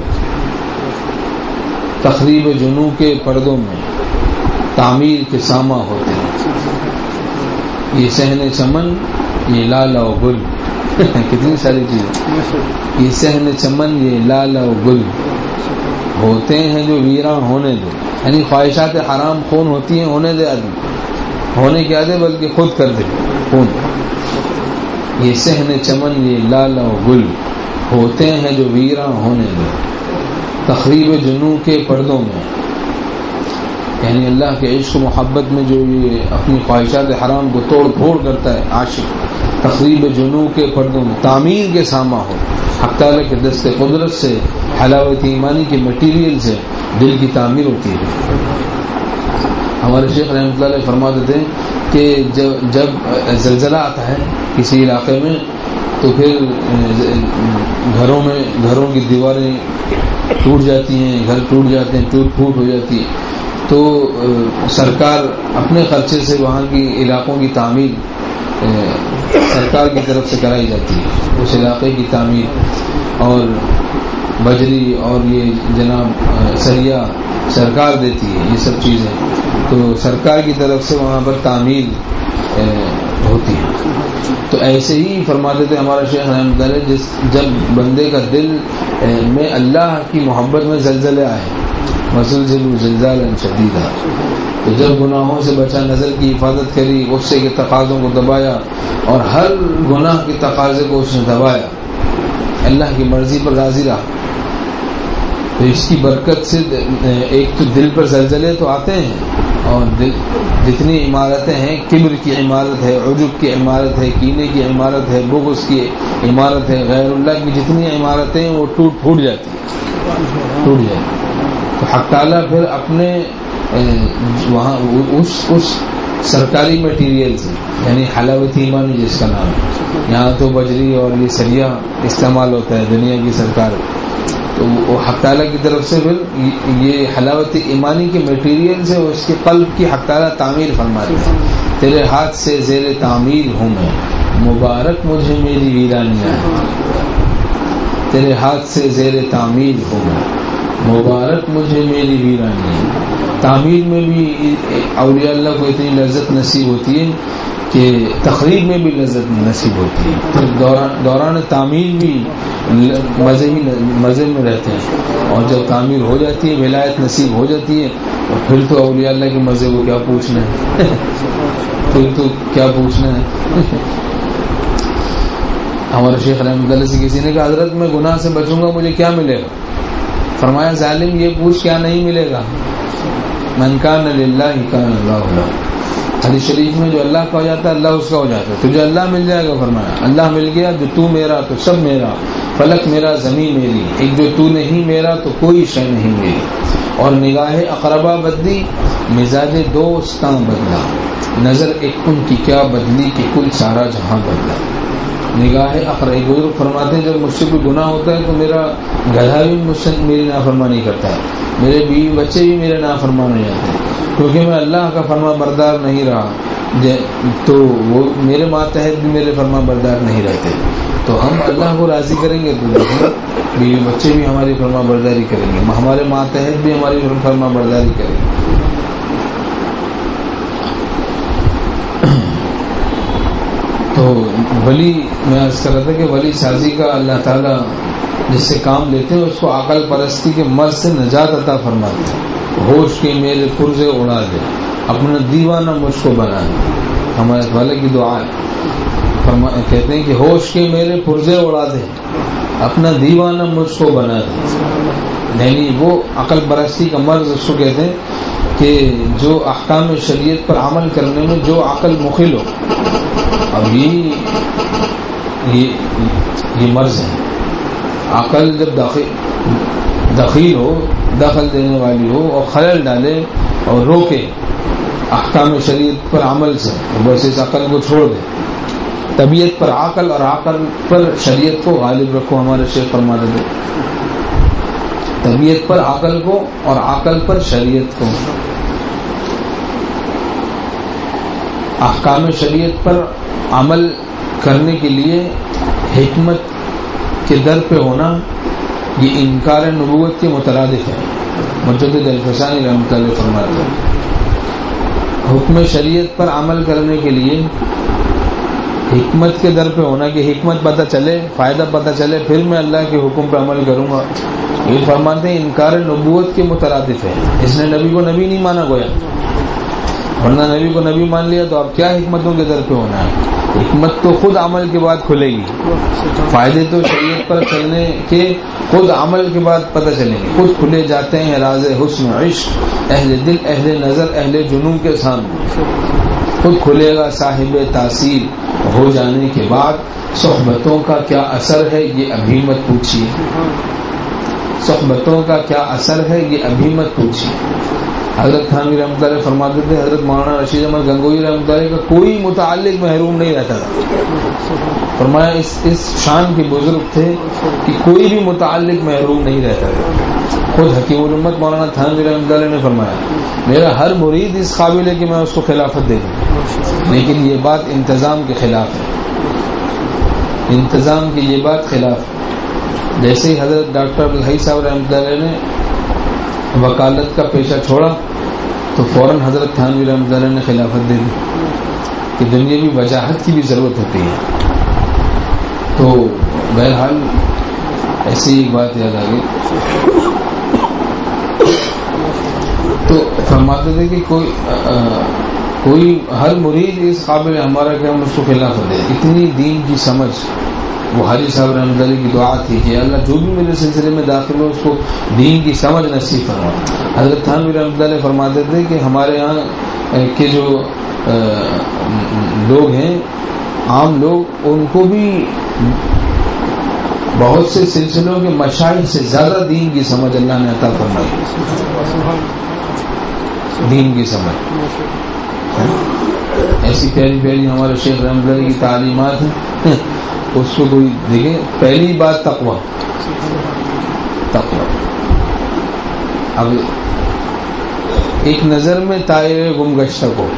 تخریب جنوں کے پردوں میں تعمیر کے ساما ہوتے ہیں، یہ صحن چمن یہ لال و گل کتنی ساری چیزیں، یہ صحن چمن یہ لال و گل ہوتے ہیں جو ویراں ہونے دو، یعنی خواہشات حرام خون ہوتی ہیں، ہونے دے آدمی، ہونے کیا دے بلکہ خود کر دے خون، یہ صحن چمن یہ لال و گل ہوتے ہیں جو ویراں ہونے دو، تخریب جنوں کے پردوں میں، یعنی اللہ کے عشق و محبت میں جو یہ اپنی خواہشات حرام کو توڑ پھوڑ کرتا ہے عاشق، تخریب جنوں کے پردوں میں تعمیر کے ساما ہو، حق تعالیٰ کے دست قدرت سے حلاوت ایمانی کے مٹیریل سے دل کی تعمیر ہوتی ہے۔ ہمارے شیخ رحمۃ اللہ فرماتے تھے کہ جب جب زلزلہ آتا ہے کسی علاقے میں تو پھر گھروں میں گھروں کی دیواریں ٹوٹ جاتی ہیں، گھر ٹوٹ جاتے ہیں، ٹوٹ پھوٹ ہو جاتی ہے، تو سرکار اپنے خرچے سے وہاں کی علاقوں کی تعمیر سرکار کی طرف سے کرائی جاتی ہے، اس علاقے کی تعمیر، اور بجری اور یہ جناب سریا سرکار دیتی ہے، یہ سب چیزیں تو سرکار کی طرف سے وہاں پر تعمیر ہوتی ہے۔ تو ایسے ہی فرماتے تھے ہمارا شیخ رحمۃ اللہ جس جب بندے کا دل میں اللہ کی محبت میں زلزلے آئے، وزلزلوا زلزالا شدیدا، تو جب گناہوں سے بچا، نظر کی حفاظت کری، غصے کے تقاضوں کو دبایا اور ہر گناہ کے تقاضے کو اس نے دبایا، اللہ کی مرضی پر راضی رہا، تو اس کی برکت سے ایک تو دل پر زلزلے تو آتے ہیں، اور دل جتنی عمارتیں ہیں، کبر کی عمارت ہے، عجب کی عمارت ہے، کینے کی عمارت ہے، بغض کی عمارت ہے، غیر اللہ کی جتنی عمارتیں ہیں وہ ٹوٹ پھوٹ جاتی ہیں، ٹوٹ جاتی تو حق تعالیٰ پھر اپنے وہاں اس اس سرکاری مٹیریل سے، یعنی حلاوت ایمانی جس کا نام ہے، یہاں تو بجری اور یہ سریا استعمال ہوتا ہے دنیا کی سرکار، تو وہ حق تعالیٰ کی طرف سے پھر یہ حلاوت ایمانی کے مٹیریل سے اس کے قلب کی حق تعالیٰ تعمیر فرماتی ہے۔ تیرے ہاتھ سے زیر تعمیر ہوں میں، مبارک مجھے میری ویرانیاں، تیرے ہاتھ سے زیر تعمیر ہوں میں، مبارک مجھے میری ویرانیاں۔ تعمیر میں بھی اولیاء اللہ کو اتنی لذت نصیب ہوتی ہے کہ تقریب میں بھی لذت نصیب ہوتی ہے، پھر دوران دوران تعمیر بھی مزے ہی مزے میں رہتے ہیں، اور جب تعمیر ہو جاتی ہے ولایت نصیب ہو جاتی ہے پھر تو اولیاء اللہ کے مزے کو کیا پوچھنا ہے پھر تو کیا پوچھنا ہے۔ ہمارے شیخ رحمۃ اللہ سے کسی نے کہا حضرت میں گناہ سے بچوں گا مجھے کیا ملے گا؟ فرمایا ظالم یہ پوچھ کیا نہیں ملے گا، من کان للہ کان اللہ لہ، حدیث شریف میں جو اللہ کا ہو جاتا ہے اللہ اس کا ہو جاتا ہے، تجھے اللہ مل جائے گا۔ فرمایا اللہ مل گیا جو تو میرا تو سب میرا، فلک میرا زمین میری، ایک جو تو نہیں میرا تو کوئی شے نہیں میری، اور نگاہ اقربا بدلی مزاج دوستاں بدلا، نظر ایک ان کی کیا بدلی کہ کل سارا جہاں بدلا۔ نگاہ اقربا بزرگ فرماتے ہیں جب مجھ سے کوئی گناہ ہوتا ہے تو میرا گدھا بھی مجھ سے میری نافرمانی کرتا ہے، میرے بیوی بچے بھی میرے نافرمان ہو جاتے ہیں، کیونکہ میں اللہ کا فرما بردار نہیں رہا تو وہ میرے ماتحت بھی میرے فرما بردار نہیں رہتے، تو ہم اللہ کو راضی کریں گے تو بیوی بچے بھی ہماری فرما برداری کریں گے، ہمارے ماتحت بھی ہماری فرما برداری کریں گے۔ تو ولی میں عرض کر رہا تھا کہ ولی سازی کا اللہ تعالیٰ جس سے کام لیتے ہیں اس کو عقل پرستی کے مرض سے نجات عطا فرماتے ہیں، ہوش کے میرے پرزے اڑا دے، اپنا دیوانہ مجھ کو بنا دے، ہمارے والے کی دعا ہے، کہتے ہیں کہ ہوش کے میرے پرزے اڑا دے، اپنا دیوانہ مجھ کو بنا دے، یعنی وہ عقل پرستی کا مرض اس کو کہتے ہیں کہ جو احکام شریعت پر عمل کرنے میں جو عقل مخل ہو، اب یہ یہ مرض ہے، عقل جب داخل دخیل ہو، دخل دینے والی ہو اور خلل ڈالے اور روکے احکام شریعت پر عمل سے، بس اس عقل کو چھوڑ دے، طبیعت پر عقل اور عقل پر شریعت کو غالب رکھو، ہمارے شیخ فرماتے تھے، طبیعت پر عقل کو اور عقل پر شریعت کو، احکام شریعت پر عمل کرنے کے لیے حکمت کے در پہ ہونا یہ انکار نبوت کے مترادف ہے۔ مجدد الفسانی رحمۃ اللہ فرماتے ہیں حکم شریعت پر عمل کرنے کے لیے حکمت کے در پہ ہونا، کہ حکمت پتہ چلے، فائدہ پتہ چلے، پھر میں اللہ کے حکم پہ عمل کروں گا، یہ فرماتے ہیں انکار نبوت کے مترادف ہے۔ اس نے نبی کو نبی نہیں مانا گویا، ورنہ نبی کو نبی مان لیا تو اب کیا حکمتوں کے در پہ ہونا ہے؟ حکمت تو خود عمل کے بعد کھلے گی، فائدے تو شریعت پر چلنے کے خود عمل کے بعد پتہ چلیں گے، خود کھلے جاتے ہیں راز حسن عشق اہل دل اہل نظر اہل جنون کے سامنے، خود کھلے گا صاحب تاثیر ہو جانے کے بعد۔ صحبتوں کا کیا اثر ہے یہ ابھی مت پوچھیے، صحبتوں کا کیا اثر ہے یہ ابھی مت پوچھیے۔ حضرت تھانوی رحمۃ اللہ فرماتے تھے حضرت مولانا رشید احمد گنگوئی رحمۃ اللہ کا کوئی متعلق محروم نہیں رہتا تھا، فرمایا اس اس شان کے بزرگ تھے کہ کوئی بھی متعلق محروم نہیں رہتا تھا۔ خود حکیم الامت مولانا تھانوی رحمۃ اللہ نے فرمایا میرا ہر مرید اس قابل ہے کہ میں اس کو خلافت دے دوں، لیکن یہ بات انتظام کے خلاف ہے، انتظام کی یہ بات خلاف ہے۔ جیسے ہی حضرت ڈاکٹر عبدالحی صاحب رحمۃ اللہ نے وکالت کا پیشہ چھوڑا تو فوراً حضرت تھانوی رحمۃ اللہ نے خلافت دے دی کہ دنیاوی وجاہت کی بھی ضرورت ہوتی ہے۔ تو بہرحال ایسی ایک بات یاد آ گئی، تو فرماتے تھے کہ کوئی آ, کوئی ہر مرید اس قابل ہمارا کہ ہم اس کو خلافت دے، اتنی دین کی سمجھ۔ وہ حاجی صاحب رحمۃ اللہ کی دعا تھی کہ اللہ جو بھی میرے سلسلے میں داخل ہو اس کو دین کی سمجھ نصیب فرما۔ حضرت تھانوی رحمۃ اللہ فرماتے تھے کہ ہمارے یہاں کے جو لوگ ہیں عام لوگ، ان کو بھی بہت سے سلسلوں کے مشائخ سے زیادہ دین کی سمجھ اللہ نے عطا فرمائی، دین کی سمجھ ایسی پیاری پیاری ہمارے شیخ رحمۃ اللہ کی تعلیمات ہیں، اس کو کوئی دیکھیں۔ پہلی بات تقویٰ، تقویٰ۔ اب ایک نظر میں طائر گم گشتہ کو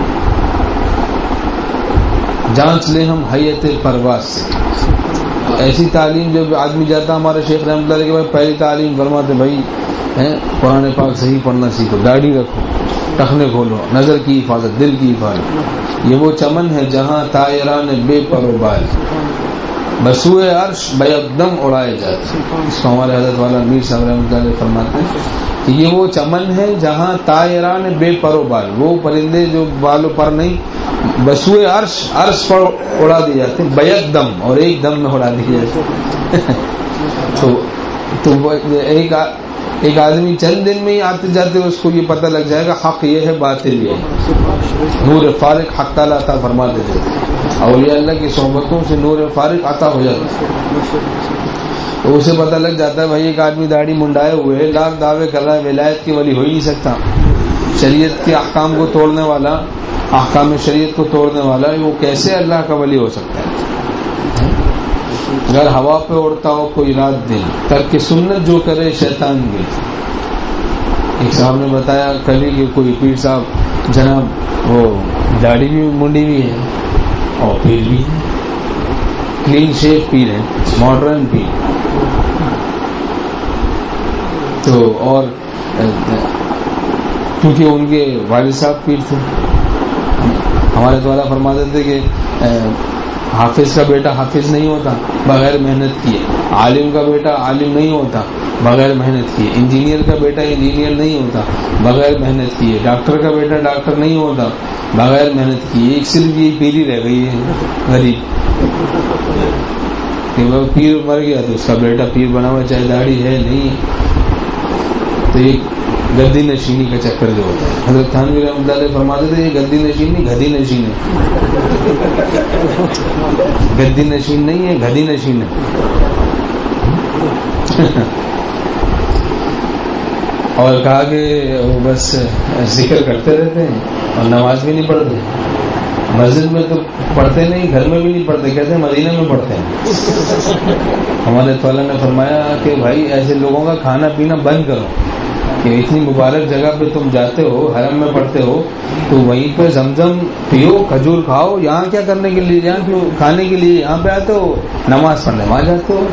جانچ لیں ہم حیت پرواز سے۔ ایسی تعلیم جب آدمی جاتا، ہمارے شیخ رحمۃ اللہ کے بعد پہلی تعلیم فرماتے بھائی قرآن پاک صحیح پڑھنا سیکھو، داڑھی رکھو، ٹخنے کھولو، نظر کی حفاظت، دل کی حفاظت. یہ وہ چمن ہے جہاں طائران بے پر و بال بسوئے عرش بیدم اڑائے جاتے. اس کو ہمارے حضرت والا میر صاحب رحمۃ اللہ علیہ فرماتے ہیں کہ یہ وہ چمن ہے جہاں طائران بے پر و بال، وہ پرندے جو بال و پر نہیں، بسوئے عرش عرش پر اڑا دیے جاتے ہیں، بیدم اور ایک دم میں اڑا دیے جاتے ہیں. تو تو ایک ایک آدمی چند دن میں ہی آتے جاتے اس کو یہ پتہ لگ جائے گا حق یہ ہے باطل یہ ہے. نور فارق حق تعالیٰ عطا فرما دیتے ہیں. اولیاء اللہ کی صحبتوں سے نور فارق عطا ہو جاتا ہے تو اسے پتہ لگ جاتا ہے بھائی ایک آدمی داڑھی منڈائے ہوئے لاکھ دعوے کر رہا ہے، ولایت کی ولی ہو ہی نہیں سکتا. شریعت کے احکام کو توڑنے والا، احکام شریعت کو توڑنے والا، وہ کیسے اللہ کا ولی ہو سکتا ہے؟ اگر ہوا پہ اڑتا ہو کوئی رات دن، ترک سنت جو کرے شیطان بھی. ایک صاحب نے بتایا کل ہی کہ کوئی پیر صاحب جناب وہ داڑھی بھی منڈی بھی ہے اور پیر بھی ہے، کلین شیپ پیر ہے، ماڈرن پیر. تو اور کیونکہ ان کے والد صاحب پیر تھے، ہمارے دوارا فرماتے تھے کہ حافظ کا بیٹا حافظ نہیں ہوتا بغیر محنت کیے، عالم کا بیٹا عالم نہیں ہوتا بغیر محنت کیے، انجینئر کا بیٹا انجینئر نہیں ہوتا بغیر محنت کیے، ڈاکٹر کا بیٹا ڈاکٹر نہیں ہوتا بغیر محنت کیے. ایک صرف یہ پیری رہ گئی ہے غریب، کہ وہ پیر مر گیا تو اس کا بیٹا پیر بنا ہوا، چاہے داڑھی ہے نہیں. تو یہ گدی نشینی کا چکر جو ہوتا ہے، حضرت تھانوی رحمۃ اللہ علیہ فرماتے تھے یہ گدی نشینی گدی نشین ہے. گدی نشین نہیں ہے، گدی نشین ہے. اور کہا کہ وہ بس ذکر کرتے رہتے ہیں اور نماز بھی نہیں پڑھتے. مسجد میں تو پڑھتے نہیں، گھر میں بھی نہیں پڑھتے، کہتے ہیں مدینہ میں پڑھتے ہیں. ہمارے تعالیٰ نے فرمایا کہ بھائی ایسے لوگوں کا کھانا پینا بند کرو کہ اتنی مبارک جگہ پہ تم جاتے ہو، حرم میں پڑھتے ہو، تو وہیں پہ زمزم پیو، کھجور کھاؤ. یہاں کیا کرنے کے لیے، یہاں کیوں کھانے کے لیے یہاں پہ آتے ہو؟ نماز پڑھنے وہاں جاتے ہو.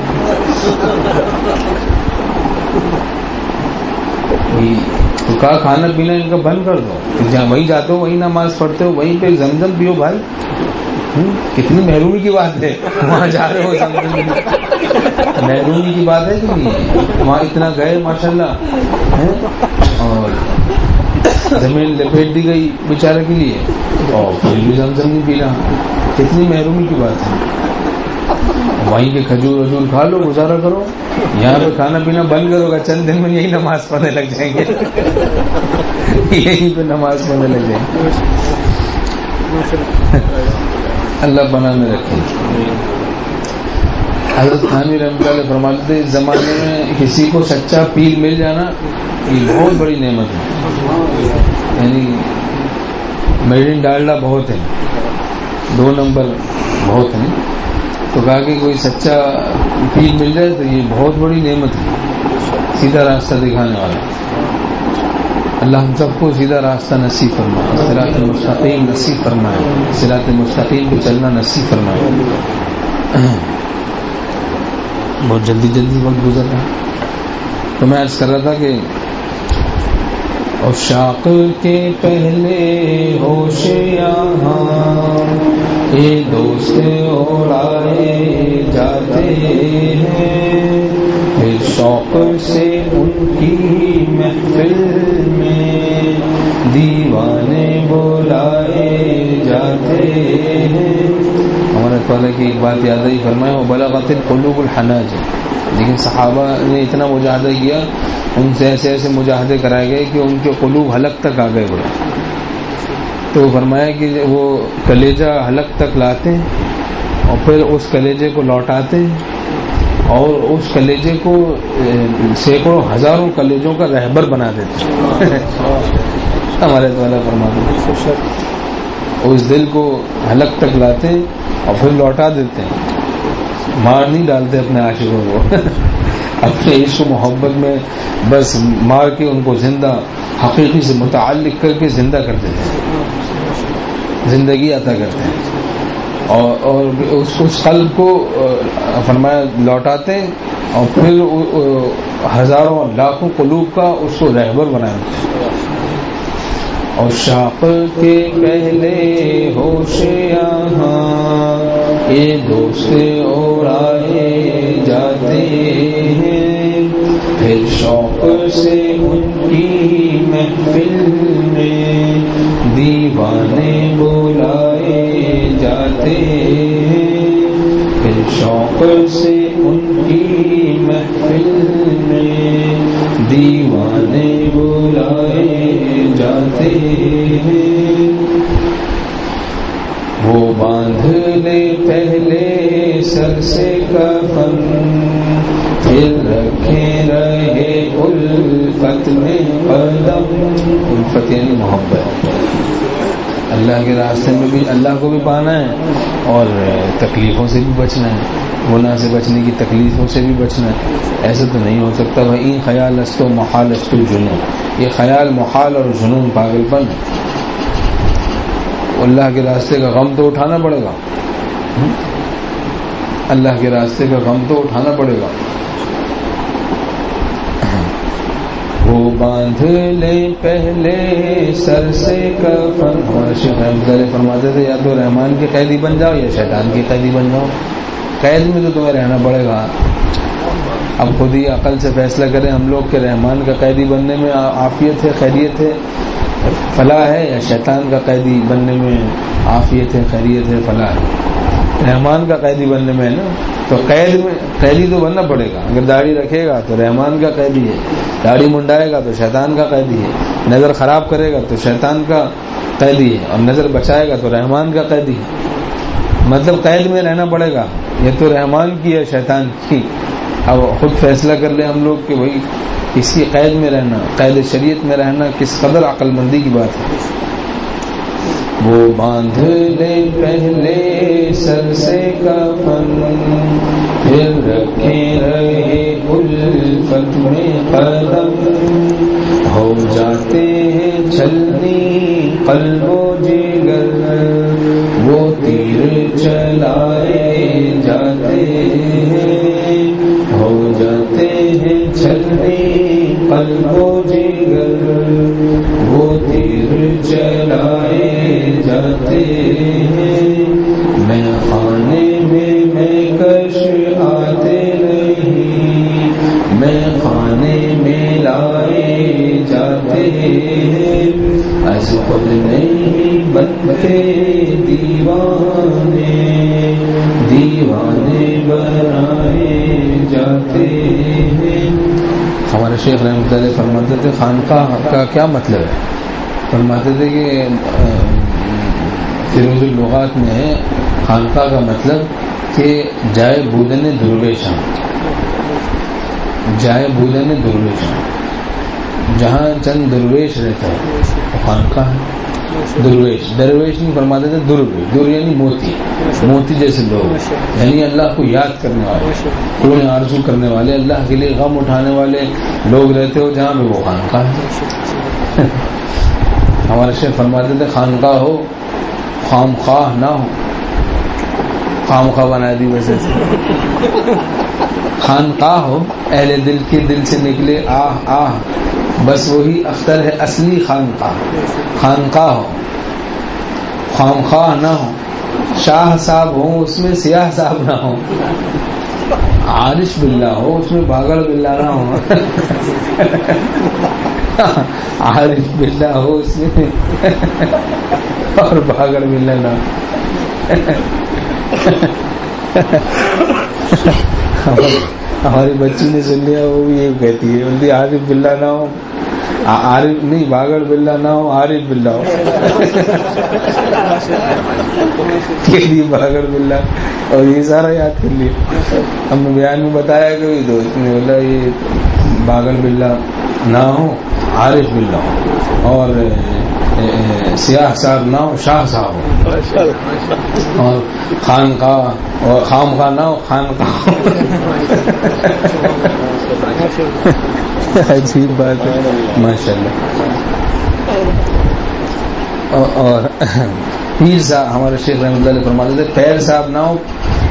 تو کہا کھانا پینا ان کا بند کر دو، جہاں وہیں جاتے ہو وہیں نماز پڑھتے ہو، وہیں پہ زمزم پیو. بھائی کتنی محرومی کی بات ہے، وہاں جا رہے ہو زمزم، محرومی کی بات ہے کہ نہیں؟ وہاں اتنا گئے ماشاءاللہ اور زمین لپیٹ دی گئی بیچارے کے لیے اور پھر بھی زمزم نہیں پی رہا، کتنی محرومی کی بات ہے. وہیں کے کھجور وجور کھا لو، گزارا کرو. یہاں پہ کھانا پینا بند کرو گا، چند دن میں یہی نماز پڑھنے لگ جائیں گے، یہیں پہ نماز پڑھنے لگ جائیں گے. اللہ بنا میں رکھے. حضرت تھانوی رحمۃ اللہ فرماتے تھے اس زمانے میں کسی کو سچا پیر مل جانا یہ بہت بڑی نعمت ہے. یعنی میڈ ان ڈالڈا بہت ہے، دو نمبر بہت ہیں. تو کہا کہ کوئی سچا پیر مل جائے تو یہ بہت بڑی نعمت ہے، سیدھا راستہ دکھانے والا. اللہ ہم سب کو سیدھا راستہ نصیب فرمائے، صراط مستقیم نصیب فرمائے، صراط مستقیم پہ چلنا نصیب فرمائے. بہت جلدی جلدی وقت گزر رہا ہے تو میں عرض کر رہا تھا کہ عشاق کے پہلے ہوش یہاں یہ دوست اڑائے جاتے ہیں، پھر شوق سے ان کی محفل میں دیوانے بلائے جاتے ہیں. ہمارے تعالیٰ کی ایک بات یاد آئی، فرمایا وہ بلغت القلوب الحناجر. لیکن صحابہ نے اتنا مجاہدہ کیا، ان سے ایسے ایسے مجاہدے کرائے گئے کہ ان کے قلوب حلق تک آ گئے. بڑے تو فرمایا کہ وہ کلیجہ حلق تک لاتے ہیں اور پھر اس کلیجے کو لوٹاتے ہیں اور اس کلیجے کو سینکڑوں ہزاروں کلیجوں کا رہبر بنا دیتے ہیں. ہمارے تعالیٰ فرماتے ہیں اس دل کو حلق تک لاتے ہیں اور پھر لوٹا دیتے ہیں. مار نہیں ڈالتے اپنے عاشقوں کو، اپنے عشق و محبت میں بس مار کے ان کو زندہ حقیقی سے متعلق کر کے زندہ کر دیتے ہیں، زندگی عطا کرتے ہیں اور اور اس اس قلب کو فرمایا لوٹاتے ہیں اور پھر ہزاروں لاکھوں قلوب کا اس کو رہبر بناتے ہیں. اور شاق کے پہلے ہوش یہاں یہ دوست اڑائے جاتے ہیں، پھر شوق سے ان کی محفل میں دیوانے بلائے جاتے ہیں، پھر شوق سے ان کی محفل میں دیوانے بلائے جاتے ہیں۔ وہ باندھ لے پہلے سر سے کفن، پھر رکھے رہے الفت میں قدم۔ الفت یعنی محبت، اللہ کے راستے میں بھی اللہ کو بھی پانا ہے اور تکلیفوں سے بھی بچنا ہے، گناہ سے بچنے کی تکلیفوں سے بھی بچنا ہے۔ ایسا تو نہیں ہو سکتا بھائی خیال است و محال است الجنون، یہ خیال محال اور جنون پاگل پن ہے۔ اللہ کے راستے کا غم تو اٹھانا پڑے گا، اللہ کے راستے کا غم تو اٹھانا پڑے گا۔ وہ باندھ لے پہلے سر سے کفن، ہمارے شیخ رحمۃ اللہ فرماتے تھے یا تو رحمان کے قیدی بن جاؤ یا شیطان کے قیدی بن جاؤ، قید میں تو تمہیں رہنا پڑے گا۔ اب خود ہی عقل سے فیصلہ کریں ہم لوگ کہ رحمان کا قیدی بننے میں عافیت ہے، خیریت ہے، فلاح ہے، یا شیطان کا قیدی بننے میں عافیت ہے، خیریت ہے، فلاح ہے۔ رحمان کا قیدی بننے میں ہے نا، تو قید میں قیدی تو بننا پڑے گا۔ اگر داڑھی رکھے گا تو رحمان کا قیدی ہے، داڑھی منڈائے گا تو شیطان کا قیدی ہے، نظر خراب کرے گا تو شیطان کا قیدی ہے، اور نظر بچائے گا تو رحمان کا قیدی ہے۔ مطلب قید میں رہنا پڑے گا، یہ تو رحمان کی ہے شیطان کی۔ اب خود فیصلہ کر لیں ہم لوگ کہ بھائی اس کی قید میں رہنا، قید شریعت میں رہنا کس قدر عقل مندی کی بات ہے۔ وہ باندھ لے پہلے سر سے کفن، پھر رکھے رہے الفت میں قدم، ہو جاتے ہیں چھلنی قلب و جگر، وہ تیر چلائے جاتے ہیں، ہو جاتے ہیں چھلنی قلب و جگر، وہ تیر چلائے جاتے ہیں۔ میں خانے میں میں کش آتے نہیں، میں خانے میں لائے جاتے ہیں، از خود نہیں بنتے دیوانے، دیوانے بنائے جاتے ہیں۔ ہمارے شیخ رحمۃ اللہ فرماتے تھے خانقاہ کا کیا مطلب ہے؟ فرماتے تھے کہ فیروز اللغات میں ہے خانقاہ کا مطلب کہ جائے بودن درویشاں، جائے بودن درویشاں، جہاں چند درویش رہتا ہے وہ خانقاہ ہے۔ درویش درویش نہیں فرماتے تھے، درویش در یعنی موتی، موتی جیسے لوگ، یعنی اللہ کو یاد کرنے والے، قرون آرزو کرنے والے، اللہ کے لیے غم اٹھانے والے لوگ رہتے ہو جہاں پہ وہ خانقاہ ہے۔ ہمارے شیخ فرماتے تھے خانقاہ ہو خام خواہ نہ ہو، خام خواہ بنا دی ویسے، خانقاہ ہو اہل دل کے دل سے نکلے آہ آہ، بس وہی اختر ہے اصلی خانقاہ۔ خانقاہ ہو خام خواہ نہ ہو، شاہ صاحب ہو اس میں سیاہ صاحب نہ ہو، عارش باللہ ہو اس میں باگڑ باللہ نہ ہو، عارف باللہ ہو اس میں اور بھاگڑ باللہ نہ ہو۔ ہماری بچی نے سن لیا وہ بھی یہ کہتی ہے، بولتی عارف باللہ نہ ہو، عارف نہیں بھاگڑ باللہ نہ ہو، عارف باللہ ہو، بھاگڑ باللہ، اور یہ سارا یاد کر لیا۔ ہم نے بیان میں بتایا کہ دوست نے بولا یہ بھاگڑ باللہ نہ ہو، عارف باللہ ہو، اور سیاہ صاحب نہ ہو، شاہ صاحب ہو، اور خانقاہ اور خام خواہ نہ ہو، خانقاہ۔ عجیب بات ہے ماشاء اللہ۔ اور پیر صاحب ہمارے شیخ رحمۃ اللہ فرماتے تھے پیر صاحب نہ ہو،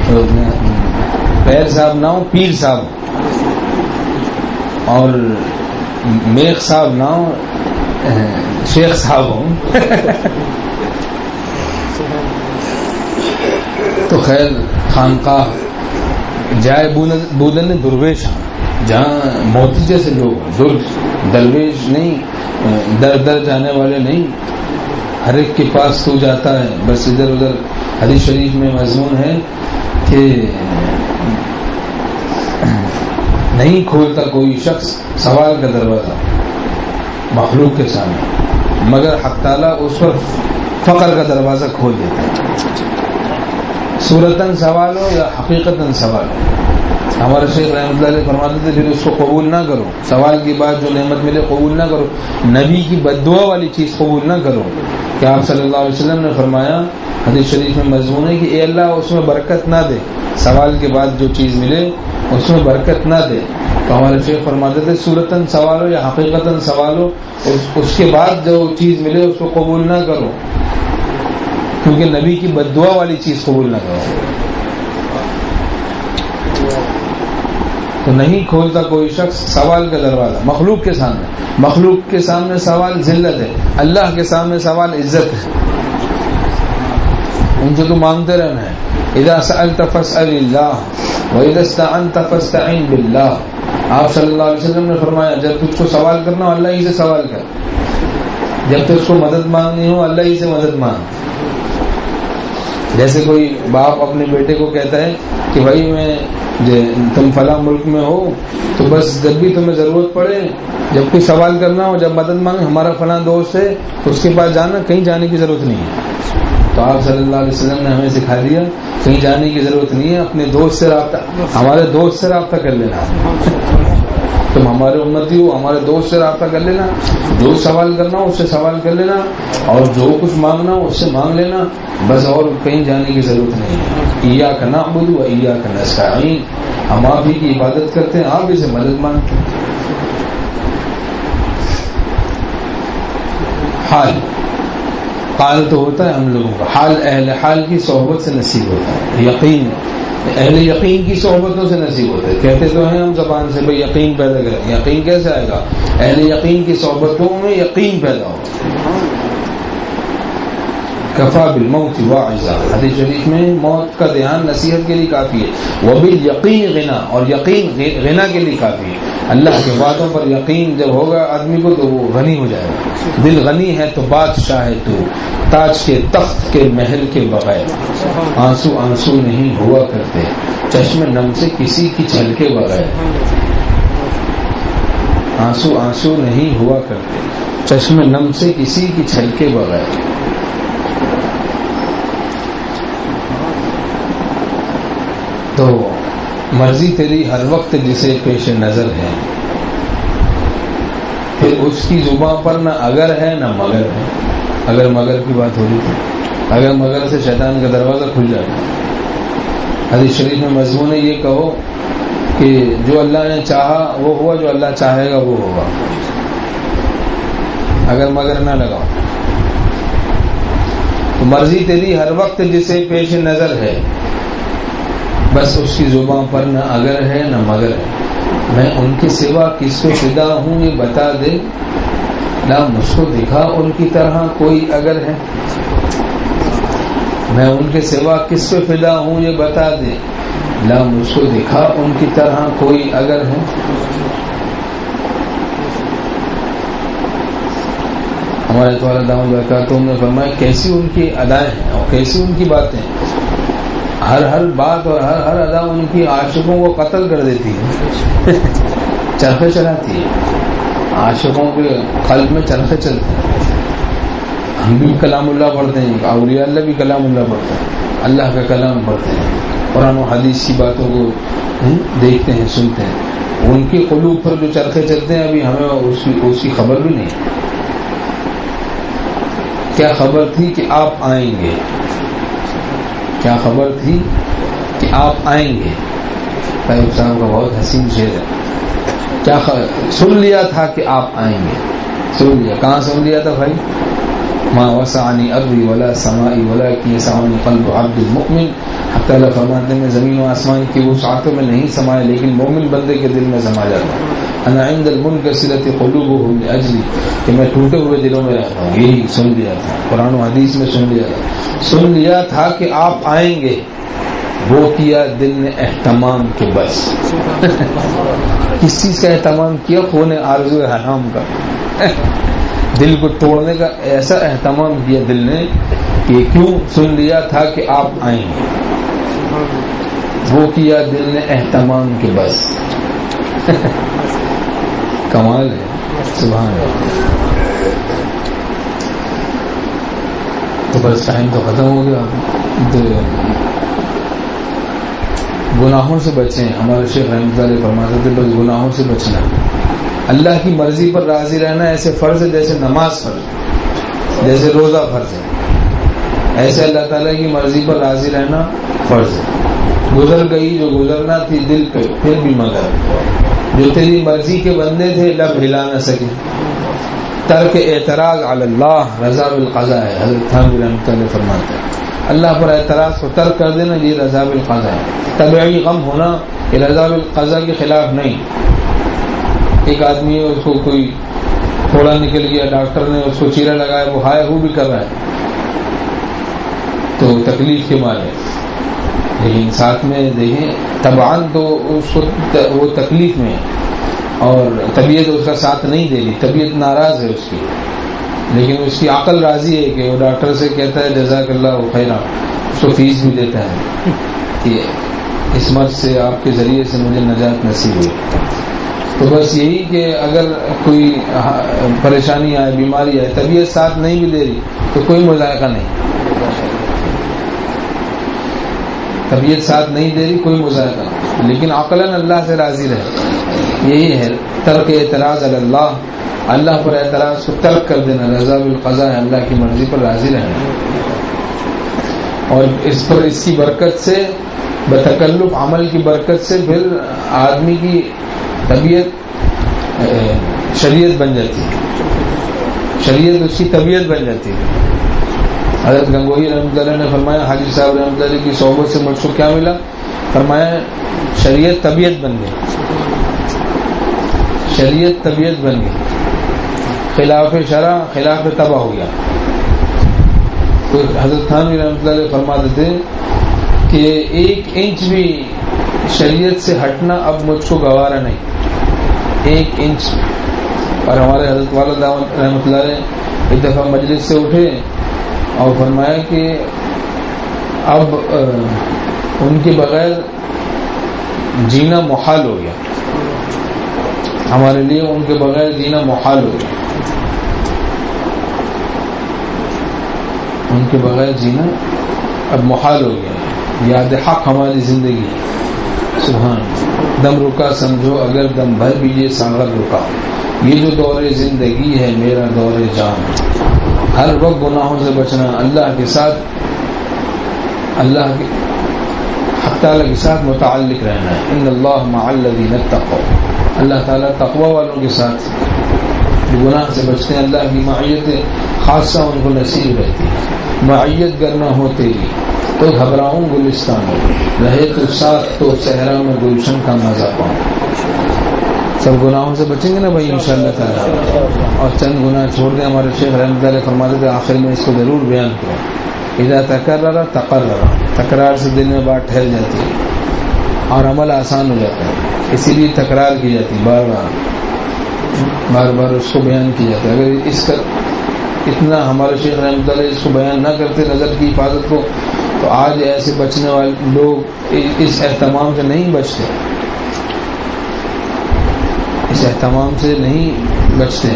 پیر صاحب نہ ہو پیر صاحب، اور میخ صاحب نہ ہو شیخ صاحب ہوں تو خیر خانقاہ جائے بودن درویش جہاں موتی جیسے لوگ در درویش نہیں، در در جانے والے نہیں، ہر ایک کے پاس تو جاتا ہے بس ادھر ادھر. حدیث شریف میں مضمون ہے کہ نہیں کھولتا کوئی شخص سوال کا دروازہ مخلوق کے سامنے، مگر حق تعالیٰ اس پر فقر کا دروازہ کھول دیتا ہے. صورتاً سوال ہو یا حقیقتاً سوال ہو. ہمارے شیخ رحمۃ اللہ علیہ فرماتے تھے پھر اس کو قبول نہ کرو، سوال کی بات جو نعمت ملے قبول نہ کرو، نبی کی بد دعا والی چیز قبول نہ کرو. کہ آپ صلی اللہ علیہ وسلم نے فرمایا حدیث شریف میں مضمون ہے کہ اے اللہ اس میں برکت نہ دے، سوال کے بعد جو چیز ملے اس میں برکت نہ دے. تو ہمارے شیخ فرماتے تھے صورتاً سوال ہو یا حقیقتاً سوال ہو، اس کے بعد جو چیز ملے اس کو قبول نہ کرو، کیونکہ نبی کی بد دعا والی چیز قبول نہ کرو. تو نہیں کھولتا کوئی شخص سوال کا دروازہ مخلوق کے سامنے. مخلوق کے سامنے سوال ذلت ہے، اللہ کے سامنے سوال عزت ہے. ان سے تو مانگتے رہنا ہے. اذا سألت فاسأل اللہ واذا استعنت فاستعن باللہ. آپ صلی اللہ علیہ وسلم نے فرمایا جب تجھ کو سوال کرنا ہو اللہ ہی سے سوال کر، جب تجھ کو مدد مانگنی ہو اللہ ہی سے مدد مانگ. جیسے کوئی باپ اپنے بیٹے کو کہتا ہے کہ بھائی میں تم فلاں ملک میں ہو تو بس جب بھی تمہیں ضرورت پڑے، جب کوئی سوال کرنا ہو، جب مدد مانگے، ہمارا فلاں دوست ہے اس کے پاس جانا، کہیں جانے کی ضرورت نہیں ہے. تو آپ صلی اللہ علیہ وسلم نے ہمیں سکھا دیا کہیں جانے کی ضرورت نہیں ہے، اپنے دوست سے رابطہ، ہمارے دوست سے رابطہ کر لینا. تم ہمارے امتی ہو، ہمارے دوست سے رابطہ کر لینا، جو سوال کرنا ہو اس سے سوال کر لینا، اور جو کچھ مانگنا ہو اس سے مانگ لینا، بس اور کہیں جانے کی ضرورت نہیں ہے. ایاک نعبد و ایاک نستعین. ہم آپ ہی کی عبادت کرتے ہیں، آپ ہی سے مدد مانگتے ہیں. حال حال تو ہوتا ہے ہم لوگوں کا، حال اہل حال کی صحبت سے نصیب ہوتا ہے. یقین اہل یقین کی صحبتوں سے نصیب ہوتا ہے. کہتے تو ہیں ہم زبان سے بھئی یقین پیدا کریں، یقین کیسے آئے گا؟ اہل یقین کی صحبتوں میں یقین پیدا ہو. کفا بالموت واعظا. حدیث شریف میں موت کا دھیان نصیحت کے لیے کافی ہے. وبالیقین غنا، اور یقین غنا کے لیے کافی ہے. اللہ کے وعدوں پر یقین جب ہوگا آدمی کو تو وہ غنی ہو جائے گا. دل غنی ہے تو بادشاہ ہے تو، تاج کے تخت کے محل کے بغیر. آنسو آنسو نہیں ہوا کرتے چشم نم سے کسی کی چھل کے بغیر. آنسو آنسو نہیں ہوا کرتے چشم نم سے کسی کی چھل کے بغیر. تو مرضی تیری ہر وقت جسے پیش نظر ہے، پھر اس کی زبان پر نہ اگر ہے نہ مگر ہے. اگر مگر کی بات ہو رہی تھی، اگر مگر سے شیطان کا دروازہ کھل جاتا. حدیث شریف میں مضمون ہے یہ کہو کہ جو اللہ نے چاہا وہ ہوا، جو اللہ چاہے گا وہ ہوگا. اگر مگر نہ لگاؤ. تو مرضی تیری ہر وقت جسے پیش نظر ہے، بس اس کی زبان پر نہ اگر ہے نہ مگر ہے. میں ان کے سوا کس کو فدا ہوں یہ بتا دے، لا مجھ کو دکھا ان کی طرح کوئی اگر ہے. میں ان کے سوا کس پہ فدا ہوں یہ بتا دے، لا مجھ کو دکھا ان کی طرح کوئی اگر ہے. ہمارے تو اللہ دامن برکاتہم نے فرمایا کیسی ان کی ادائیں ہیں اور کیسی ان کی باتیں. ہر ہر بات اور ہر ہر ادا ان کی عاشقوں کو قتل کر دیتی ہے، چرخے چلاتی ہے. عاشقوں کے قلب میں چرخے چلتے ہیں. ہم بھی کلام اللہ پڑھتے ہیں، اولیاء اللہ بھی کلام اللہ پڑھتے ہیں، اللہ کا کلام پڑھتے ہیں، قرآن و حدیث کی باتوں کو دیکھتے ہیں، سنتے ہیں. ان کے قلوب پر جو چرخے چلتے ہیں ابھی ہمیں اس کی اس کی خبر بھی نہیں. کیا خبر تھی کہ آپ آئیں گے؟ کیا خبر تھی کہ آپ آئیں گے؟ طیب صاحب کا بہت حسین شعر ہے. کیا خبر؟ سن لیا تھا کہ آپ آئیں گے. سن لیا کہاں سن لیا تھا بھائی؟ ما وسعني ارضی ولا سمائی ولکن یسعني قلب عبد المؤمن. حق تعالیٰ فرماتے ہیں زمین و آسمان کی وسعتوں میں نہیں سمایا لیکن مومن بندے کے دل میں سما جاتا ہوں. انا عند المنکسرۃ قلوبهم لاجلی کہ میں ٹوٹے ہوئے دلوں میں رہتا ہوں. یہی سن لیا تھا قرآن و حدیث میں سن لیا تھا سن لیا تھا کہ آپ آئیں گے. وہ کیا دل نے اہتمام کے بس. کس چیز کا اہتمام کیا؟ خون آرزو حرام کا. دل کو توڑنے کا ایسا اہتمام کیا دل نے کہ کیوں؟ سن لیا تھا کہ آپ آئیں گے. وہ کیا دل نے اہتمام کے بس. کمال ہے سبحان اللہ. تو بس ٹائم تو ختم ہو گیا. گناہوں سے بچیں. ہمارے شیخ رحمۃ اللہ علیہ فرماتے تھے بس گناہوں سے بچنا. اللہ کی مرضی پر راضی رہنا ایسے فرض ہے جیسے نماز فرض، جیسے روزہ فرض ہے. ایسے اللہ تعالیٰ کی مرضی پر راضی رہنا فرض ہے. گزر گئی جو گزرنا تھی دل پہ پھر بھی مگر جو تیری مرضی کے بندے تھے لب ہلا نہ سکے. ترک اعتراض علی اللہ رضا بالقضاء ہے. حضرت تھانوی رحمۃ اللہ فرماتے ہیں اللہ پر اعتراض کو ترک کر دینا یہ رضا بالقضاء ہے. طبعی غم ہونا یہ رضا بالقضاء کے خلاف نہیں. ایک آدمی ہے اس کو کوئی تھوڑا نکل گیا، ڈاکٹر نے اس کو چیرا لگایا، وہ ہائے وہ بھی کر رہا ہے تو تکلیف کے مارے. لیکن ساتھ میں دیکھیں طبعاً تو اس کو وہ تکلیف میں اور طبیعت اس کا ساتھ نہیں دے رہی، طبیعت ناراض ہے اس کی، لیکن اس کی عقل راضی ہے کہ وہ ڈاکٹر سے کہتا ہے جزاک اللہ خیرا، اس کو فیس بھی دیتا ہے کہ اس مرض سے آپ کے ذریعے سے مجھے نجات نصیب ہوئی. تو بس یہی کہ اگر کوئی پریشانی آئے، بیماری آئے، طبیعت ساتھ نہیں بھی دے رہی تو کوئی مذائقہ نہیں. طبیعت ساتھ نہیں دے رہی کوئی مذائقہ نہیں، لیکن عقلاً اللہ سے راضی رہے. یہی ہے ترک اعتراض علی اللہ. اللہ پر اعتراض کو ترک کر دینا رضا بالقضاء ہے. اللہ کی مرضی پر راضی رہنا. اور اس پر اس کی برکت سے بتکلف عمل کی برکت سے پھر آدمی کی طبیعت شریعت بن جاتی ہے، شریعت اس کی طبیعت بن جاتی ہے. حضرت گنگوہی رحمۃ اللہ نے فرمایا حاجی صاحب رحمۃ اللہ کی صحبت سے مجھ کو کیا ملا؟ فرمایا شریعت طبیعت بن گئی، شریعت طبیعت بن گئی، خلاف شرع خلاف تباہ ہو گیا. تو حضرت تھانوی رحمۃ اللہ علیہ فرماتے تھے کہ ایک انچ بھی شریعت سے ہٹنا اب مجھ کو گوارا نہیں، ایک انچ. اور ہمارے حضرت والد رحمۃ اللہ علیہ ایک دفعہ مجلس سے اٹھے اور فرمایا کہ اب ان کے بغیر جینا محال ہو گیا، ہمارے لیے ان کے بغیر جینا محال ہو گیا، ان کے بغیر جینا اب محال ہو گیا. یاد حق ہماری زندگی سبحان. دم رکا سمجھو اگر دم بھر بھی یہ ساغر رکا، یہ جو دور زندگی ہے میرا دور جان. ہر وقت گناہوں سے بچنا، اللہ کے ساتھ اللہ کے حق تعالیٰ کے ساتھ متعلق رہنا ہے. ان اللہ مع الذین اتقوا، اللہ تعالیٰ تقوی والوں کے ساتھ جو گناہ سے بچتے ہیں اللہ کی معیت خاصہ ان کو نصیب رہتی ہے. معیت کرنا ہو تیری تو گھبراؤں گلستان ہو، رہے تو ساتھ تو صحرا میں گلشن کا مزہ پاؤں. سب گناہوں سے بچیں گے نا بھائی انشاءاللہ تعالیٰ، اور چند گناہ چھوڑ دیں. ہمارے شیخ رحمۃ اللہ علیہ فرماتے تھے آخر میں اس کو ضرور بیان کرو، اذا تکرر تقرر، تکرار سے دل میں بات ٹھہر جاتی ہے اور عمل آسان ہو جاتا ہے. اسی لیے تکرار کی جاتی بار بار بار بار اس کو بیان کی جاتا ہے. اگر اس کا اتنا ہمارے شیخ رحمۃ اللہ اس کو بیان نہ کرتے نظر کی حفاظت کو، تو آج ایسے بچنے والے لوگ اس اہتمام سے نہیں بچتے، اس اہتمام سے نہیں بچتے.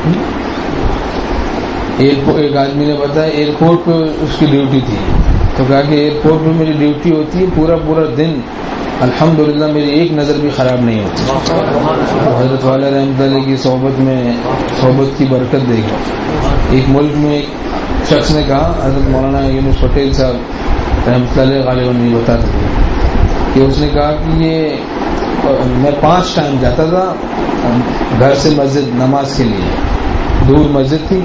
ایک آدمی نے بتایا ایئرپورٹ پہ اس کی ڈیوٹی تھی، تو کہا کہ ایئرپورٹ پہ میری ڈیوٹی ہوتی ہے پورا پورا دن، الحمدللہ میری ایک نظر بھی خراب نہیں ہوتی. حضرت والا رحمۃ اللہ کی صحبت میں صحبت کی برکت دیکھی. ایک ملک میں ایک شخص نے کہا، حضرت مولانا یونس پٹیل صاحب رحمۃ اللہ غالباً نہیں بتاتے تھے، کہ اس نے کہا کہ یہ میں پانچ ٹائم جاتا تھا گھر سے مسجد نماز کے لیے، دور مسجد تھی،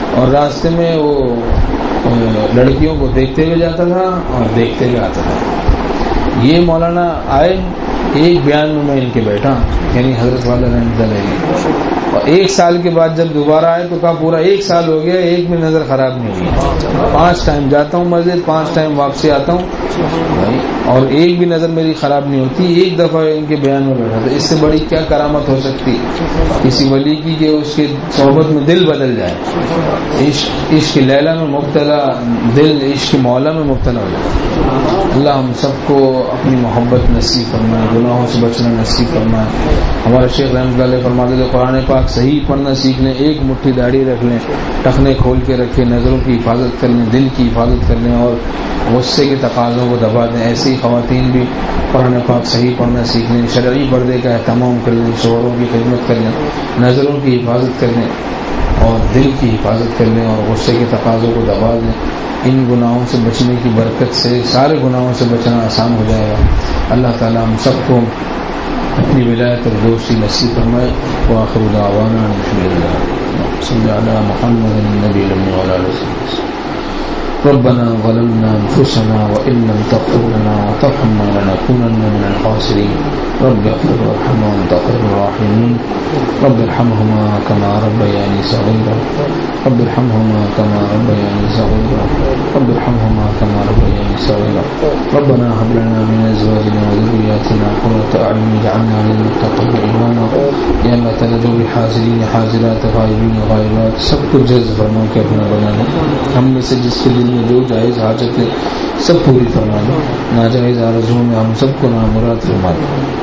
اور راستے میں وہ لڑکیوں کو دیکھتے ہوئے جاتا تھا اور دیکھتے ہوئے آتا تھا. یہ مولانا آئے ایک بیان میں میں ان کے بیٹھا, یعنی حضرت والا رحمۃ اللہ علیہ, اور ایک سال کے بعد جب دوبارہ آئے تو کہا پورا ایک سال ہو گیا ایک بھی نظر خراب نہیں ہوئی, پانچ ٹائم جاتا ہوں مسجد, پانچ ٹائم واپسی آتا ہوں اور ایک بھی نظر میری خراب نہیں ہوتی. ایک دفعہ ان کے بیان میں بیٹھا تھا. اس سے بڑی کیا کرامت ہو سکتی کسی ولی کی کہ اس کے صحبت میں دل بدل جائے, عشق عشق لیلا میں مبتلا دل عشق مولا میں مبتلا ہو جائے. اللہ ہم سب کو اپنی محبت نصیب فرمائے, گناہوں سے بچنا نصیب فرمائے. ہمارے شیخ رحمۃ اللہ فرماتے تھے قرآن پاک صحیح پڑھنا سیکھ لیں, ایک مٹھی داڑھی رکھ لیں, ٹخنے کھول کے رکھیں, نظروں کی حفاظت کر لیں, دل کی حفاظت کر لیں اور غصے کے تقاضوں کو دبا دیں. ایسی خواتین بھی قرآن پاک صحیح پڑھنا سیکھ لیں, شرعی پردے کا اہتمام کر لیں, شوہروں کی خدمت کر لیں, نظروں کی حفاظت کر لیں اور دل کی حفاظت کر لیں اور غصے کے تقاضوں کو دبا دیں. ان گناہوں سے بچنے کی برکت سے سارے گناہوں سے بچنا آسان ہو جائے گا. اللہ تعالیٰ ہم سب کو اپنی ولایت اور دوستی نصیب فرمائے. وآخر دعوانا الحمدللہ صلی علی محمد النبی الامین وعلی آلہ وصحبہ. ربنا ظلمنا انفسنا وان لم تغفر لنا وترحمنا لنكونن من الخاسرين. رب اغفر وارحم وانت خير الراحمين. رب ارحمهما كما ربياني صغيرا. رب ارحمهما كما ربياني صغيرا. رب ارحمهما كما ربياني صغيرا. ربنا هب لنا من ازواجنا وذرياتنا قرة اعين واجعلنا للمتقين اماما. یا اللہ تعالیٰ جو بھی حاضرین حاضرات غائبین غائبات سب کو جذب فرما کے اپنا بنا لیں. ہم میں سے جس کے دل میں جو جائز حاجت ہے سب پوری فرما لیں, ناجائز آرزوؤں میں ہم سب کو نامراد فرما لیں.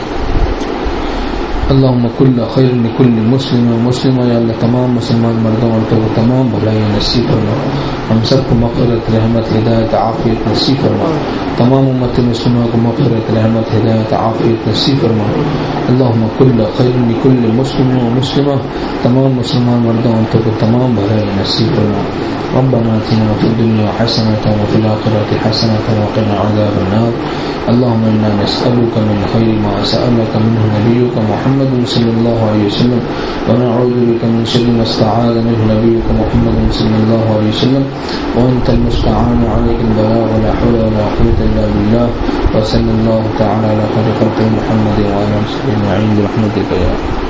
اللہم کل خیر لکل مسلم و مسلمہ. یا اللہ تمام مسلمان مردوں عورتوں کو تمام بھلائیاں نصیب فرما. ہم سب کو مغفرت رحمت ہدایت عافیت نصیب فرما. تمام امت مسلمہ کو مغفرت رحمت ہدایت عافیت نصیب فرما. اللہم کل خیر لکل مسلم و مسلمہ. تمام مسلمان مردوں عورتوں کو تمام بھلائیاں نصیب فرما. ربنا آتنا فی الدنیا حسنة وفی الآخرة حسنة وقنا عذاب النار. اللهم انا نسألك من خير ما سألك منه نبيك محمد صلى الله عليه وسلم ونعوذ بك من شر ما استعاذ منه نبيك محمد صلى الله عليه وسلم وانت المستعان عليك البلاغ ولا حول ولا قوة الا بالله. وصلى الله تعالى على خير خلق محمد وعلى اله وصحبه اجمعين برحمتك يا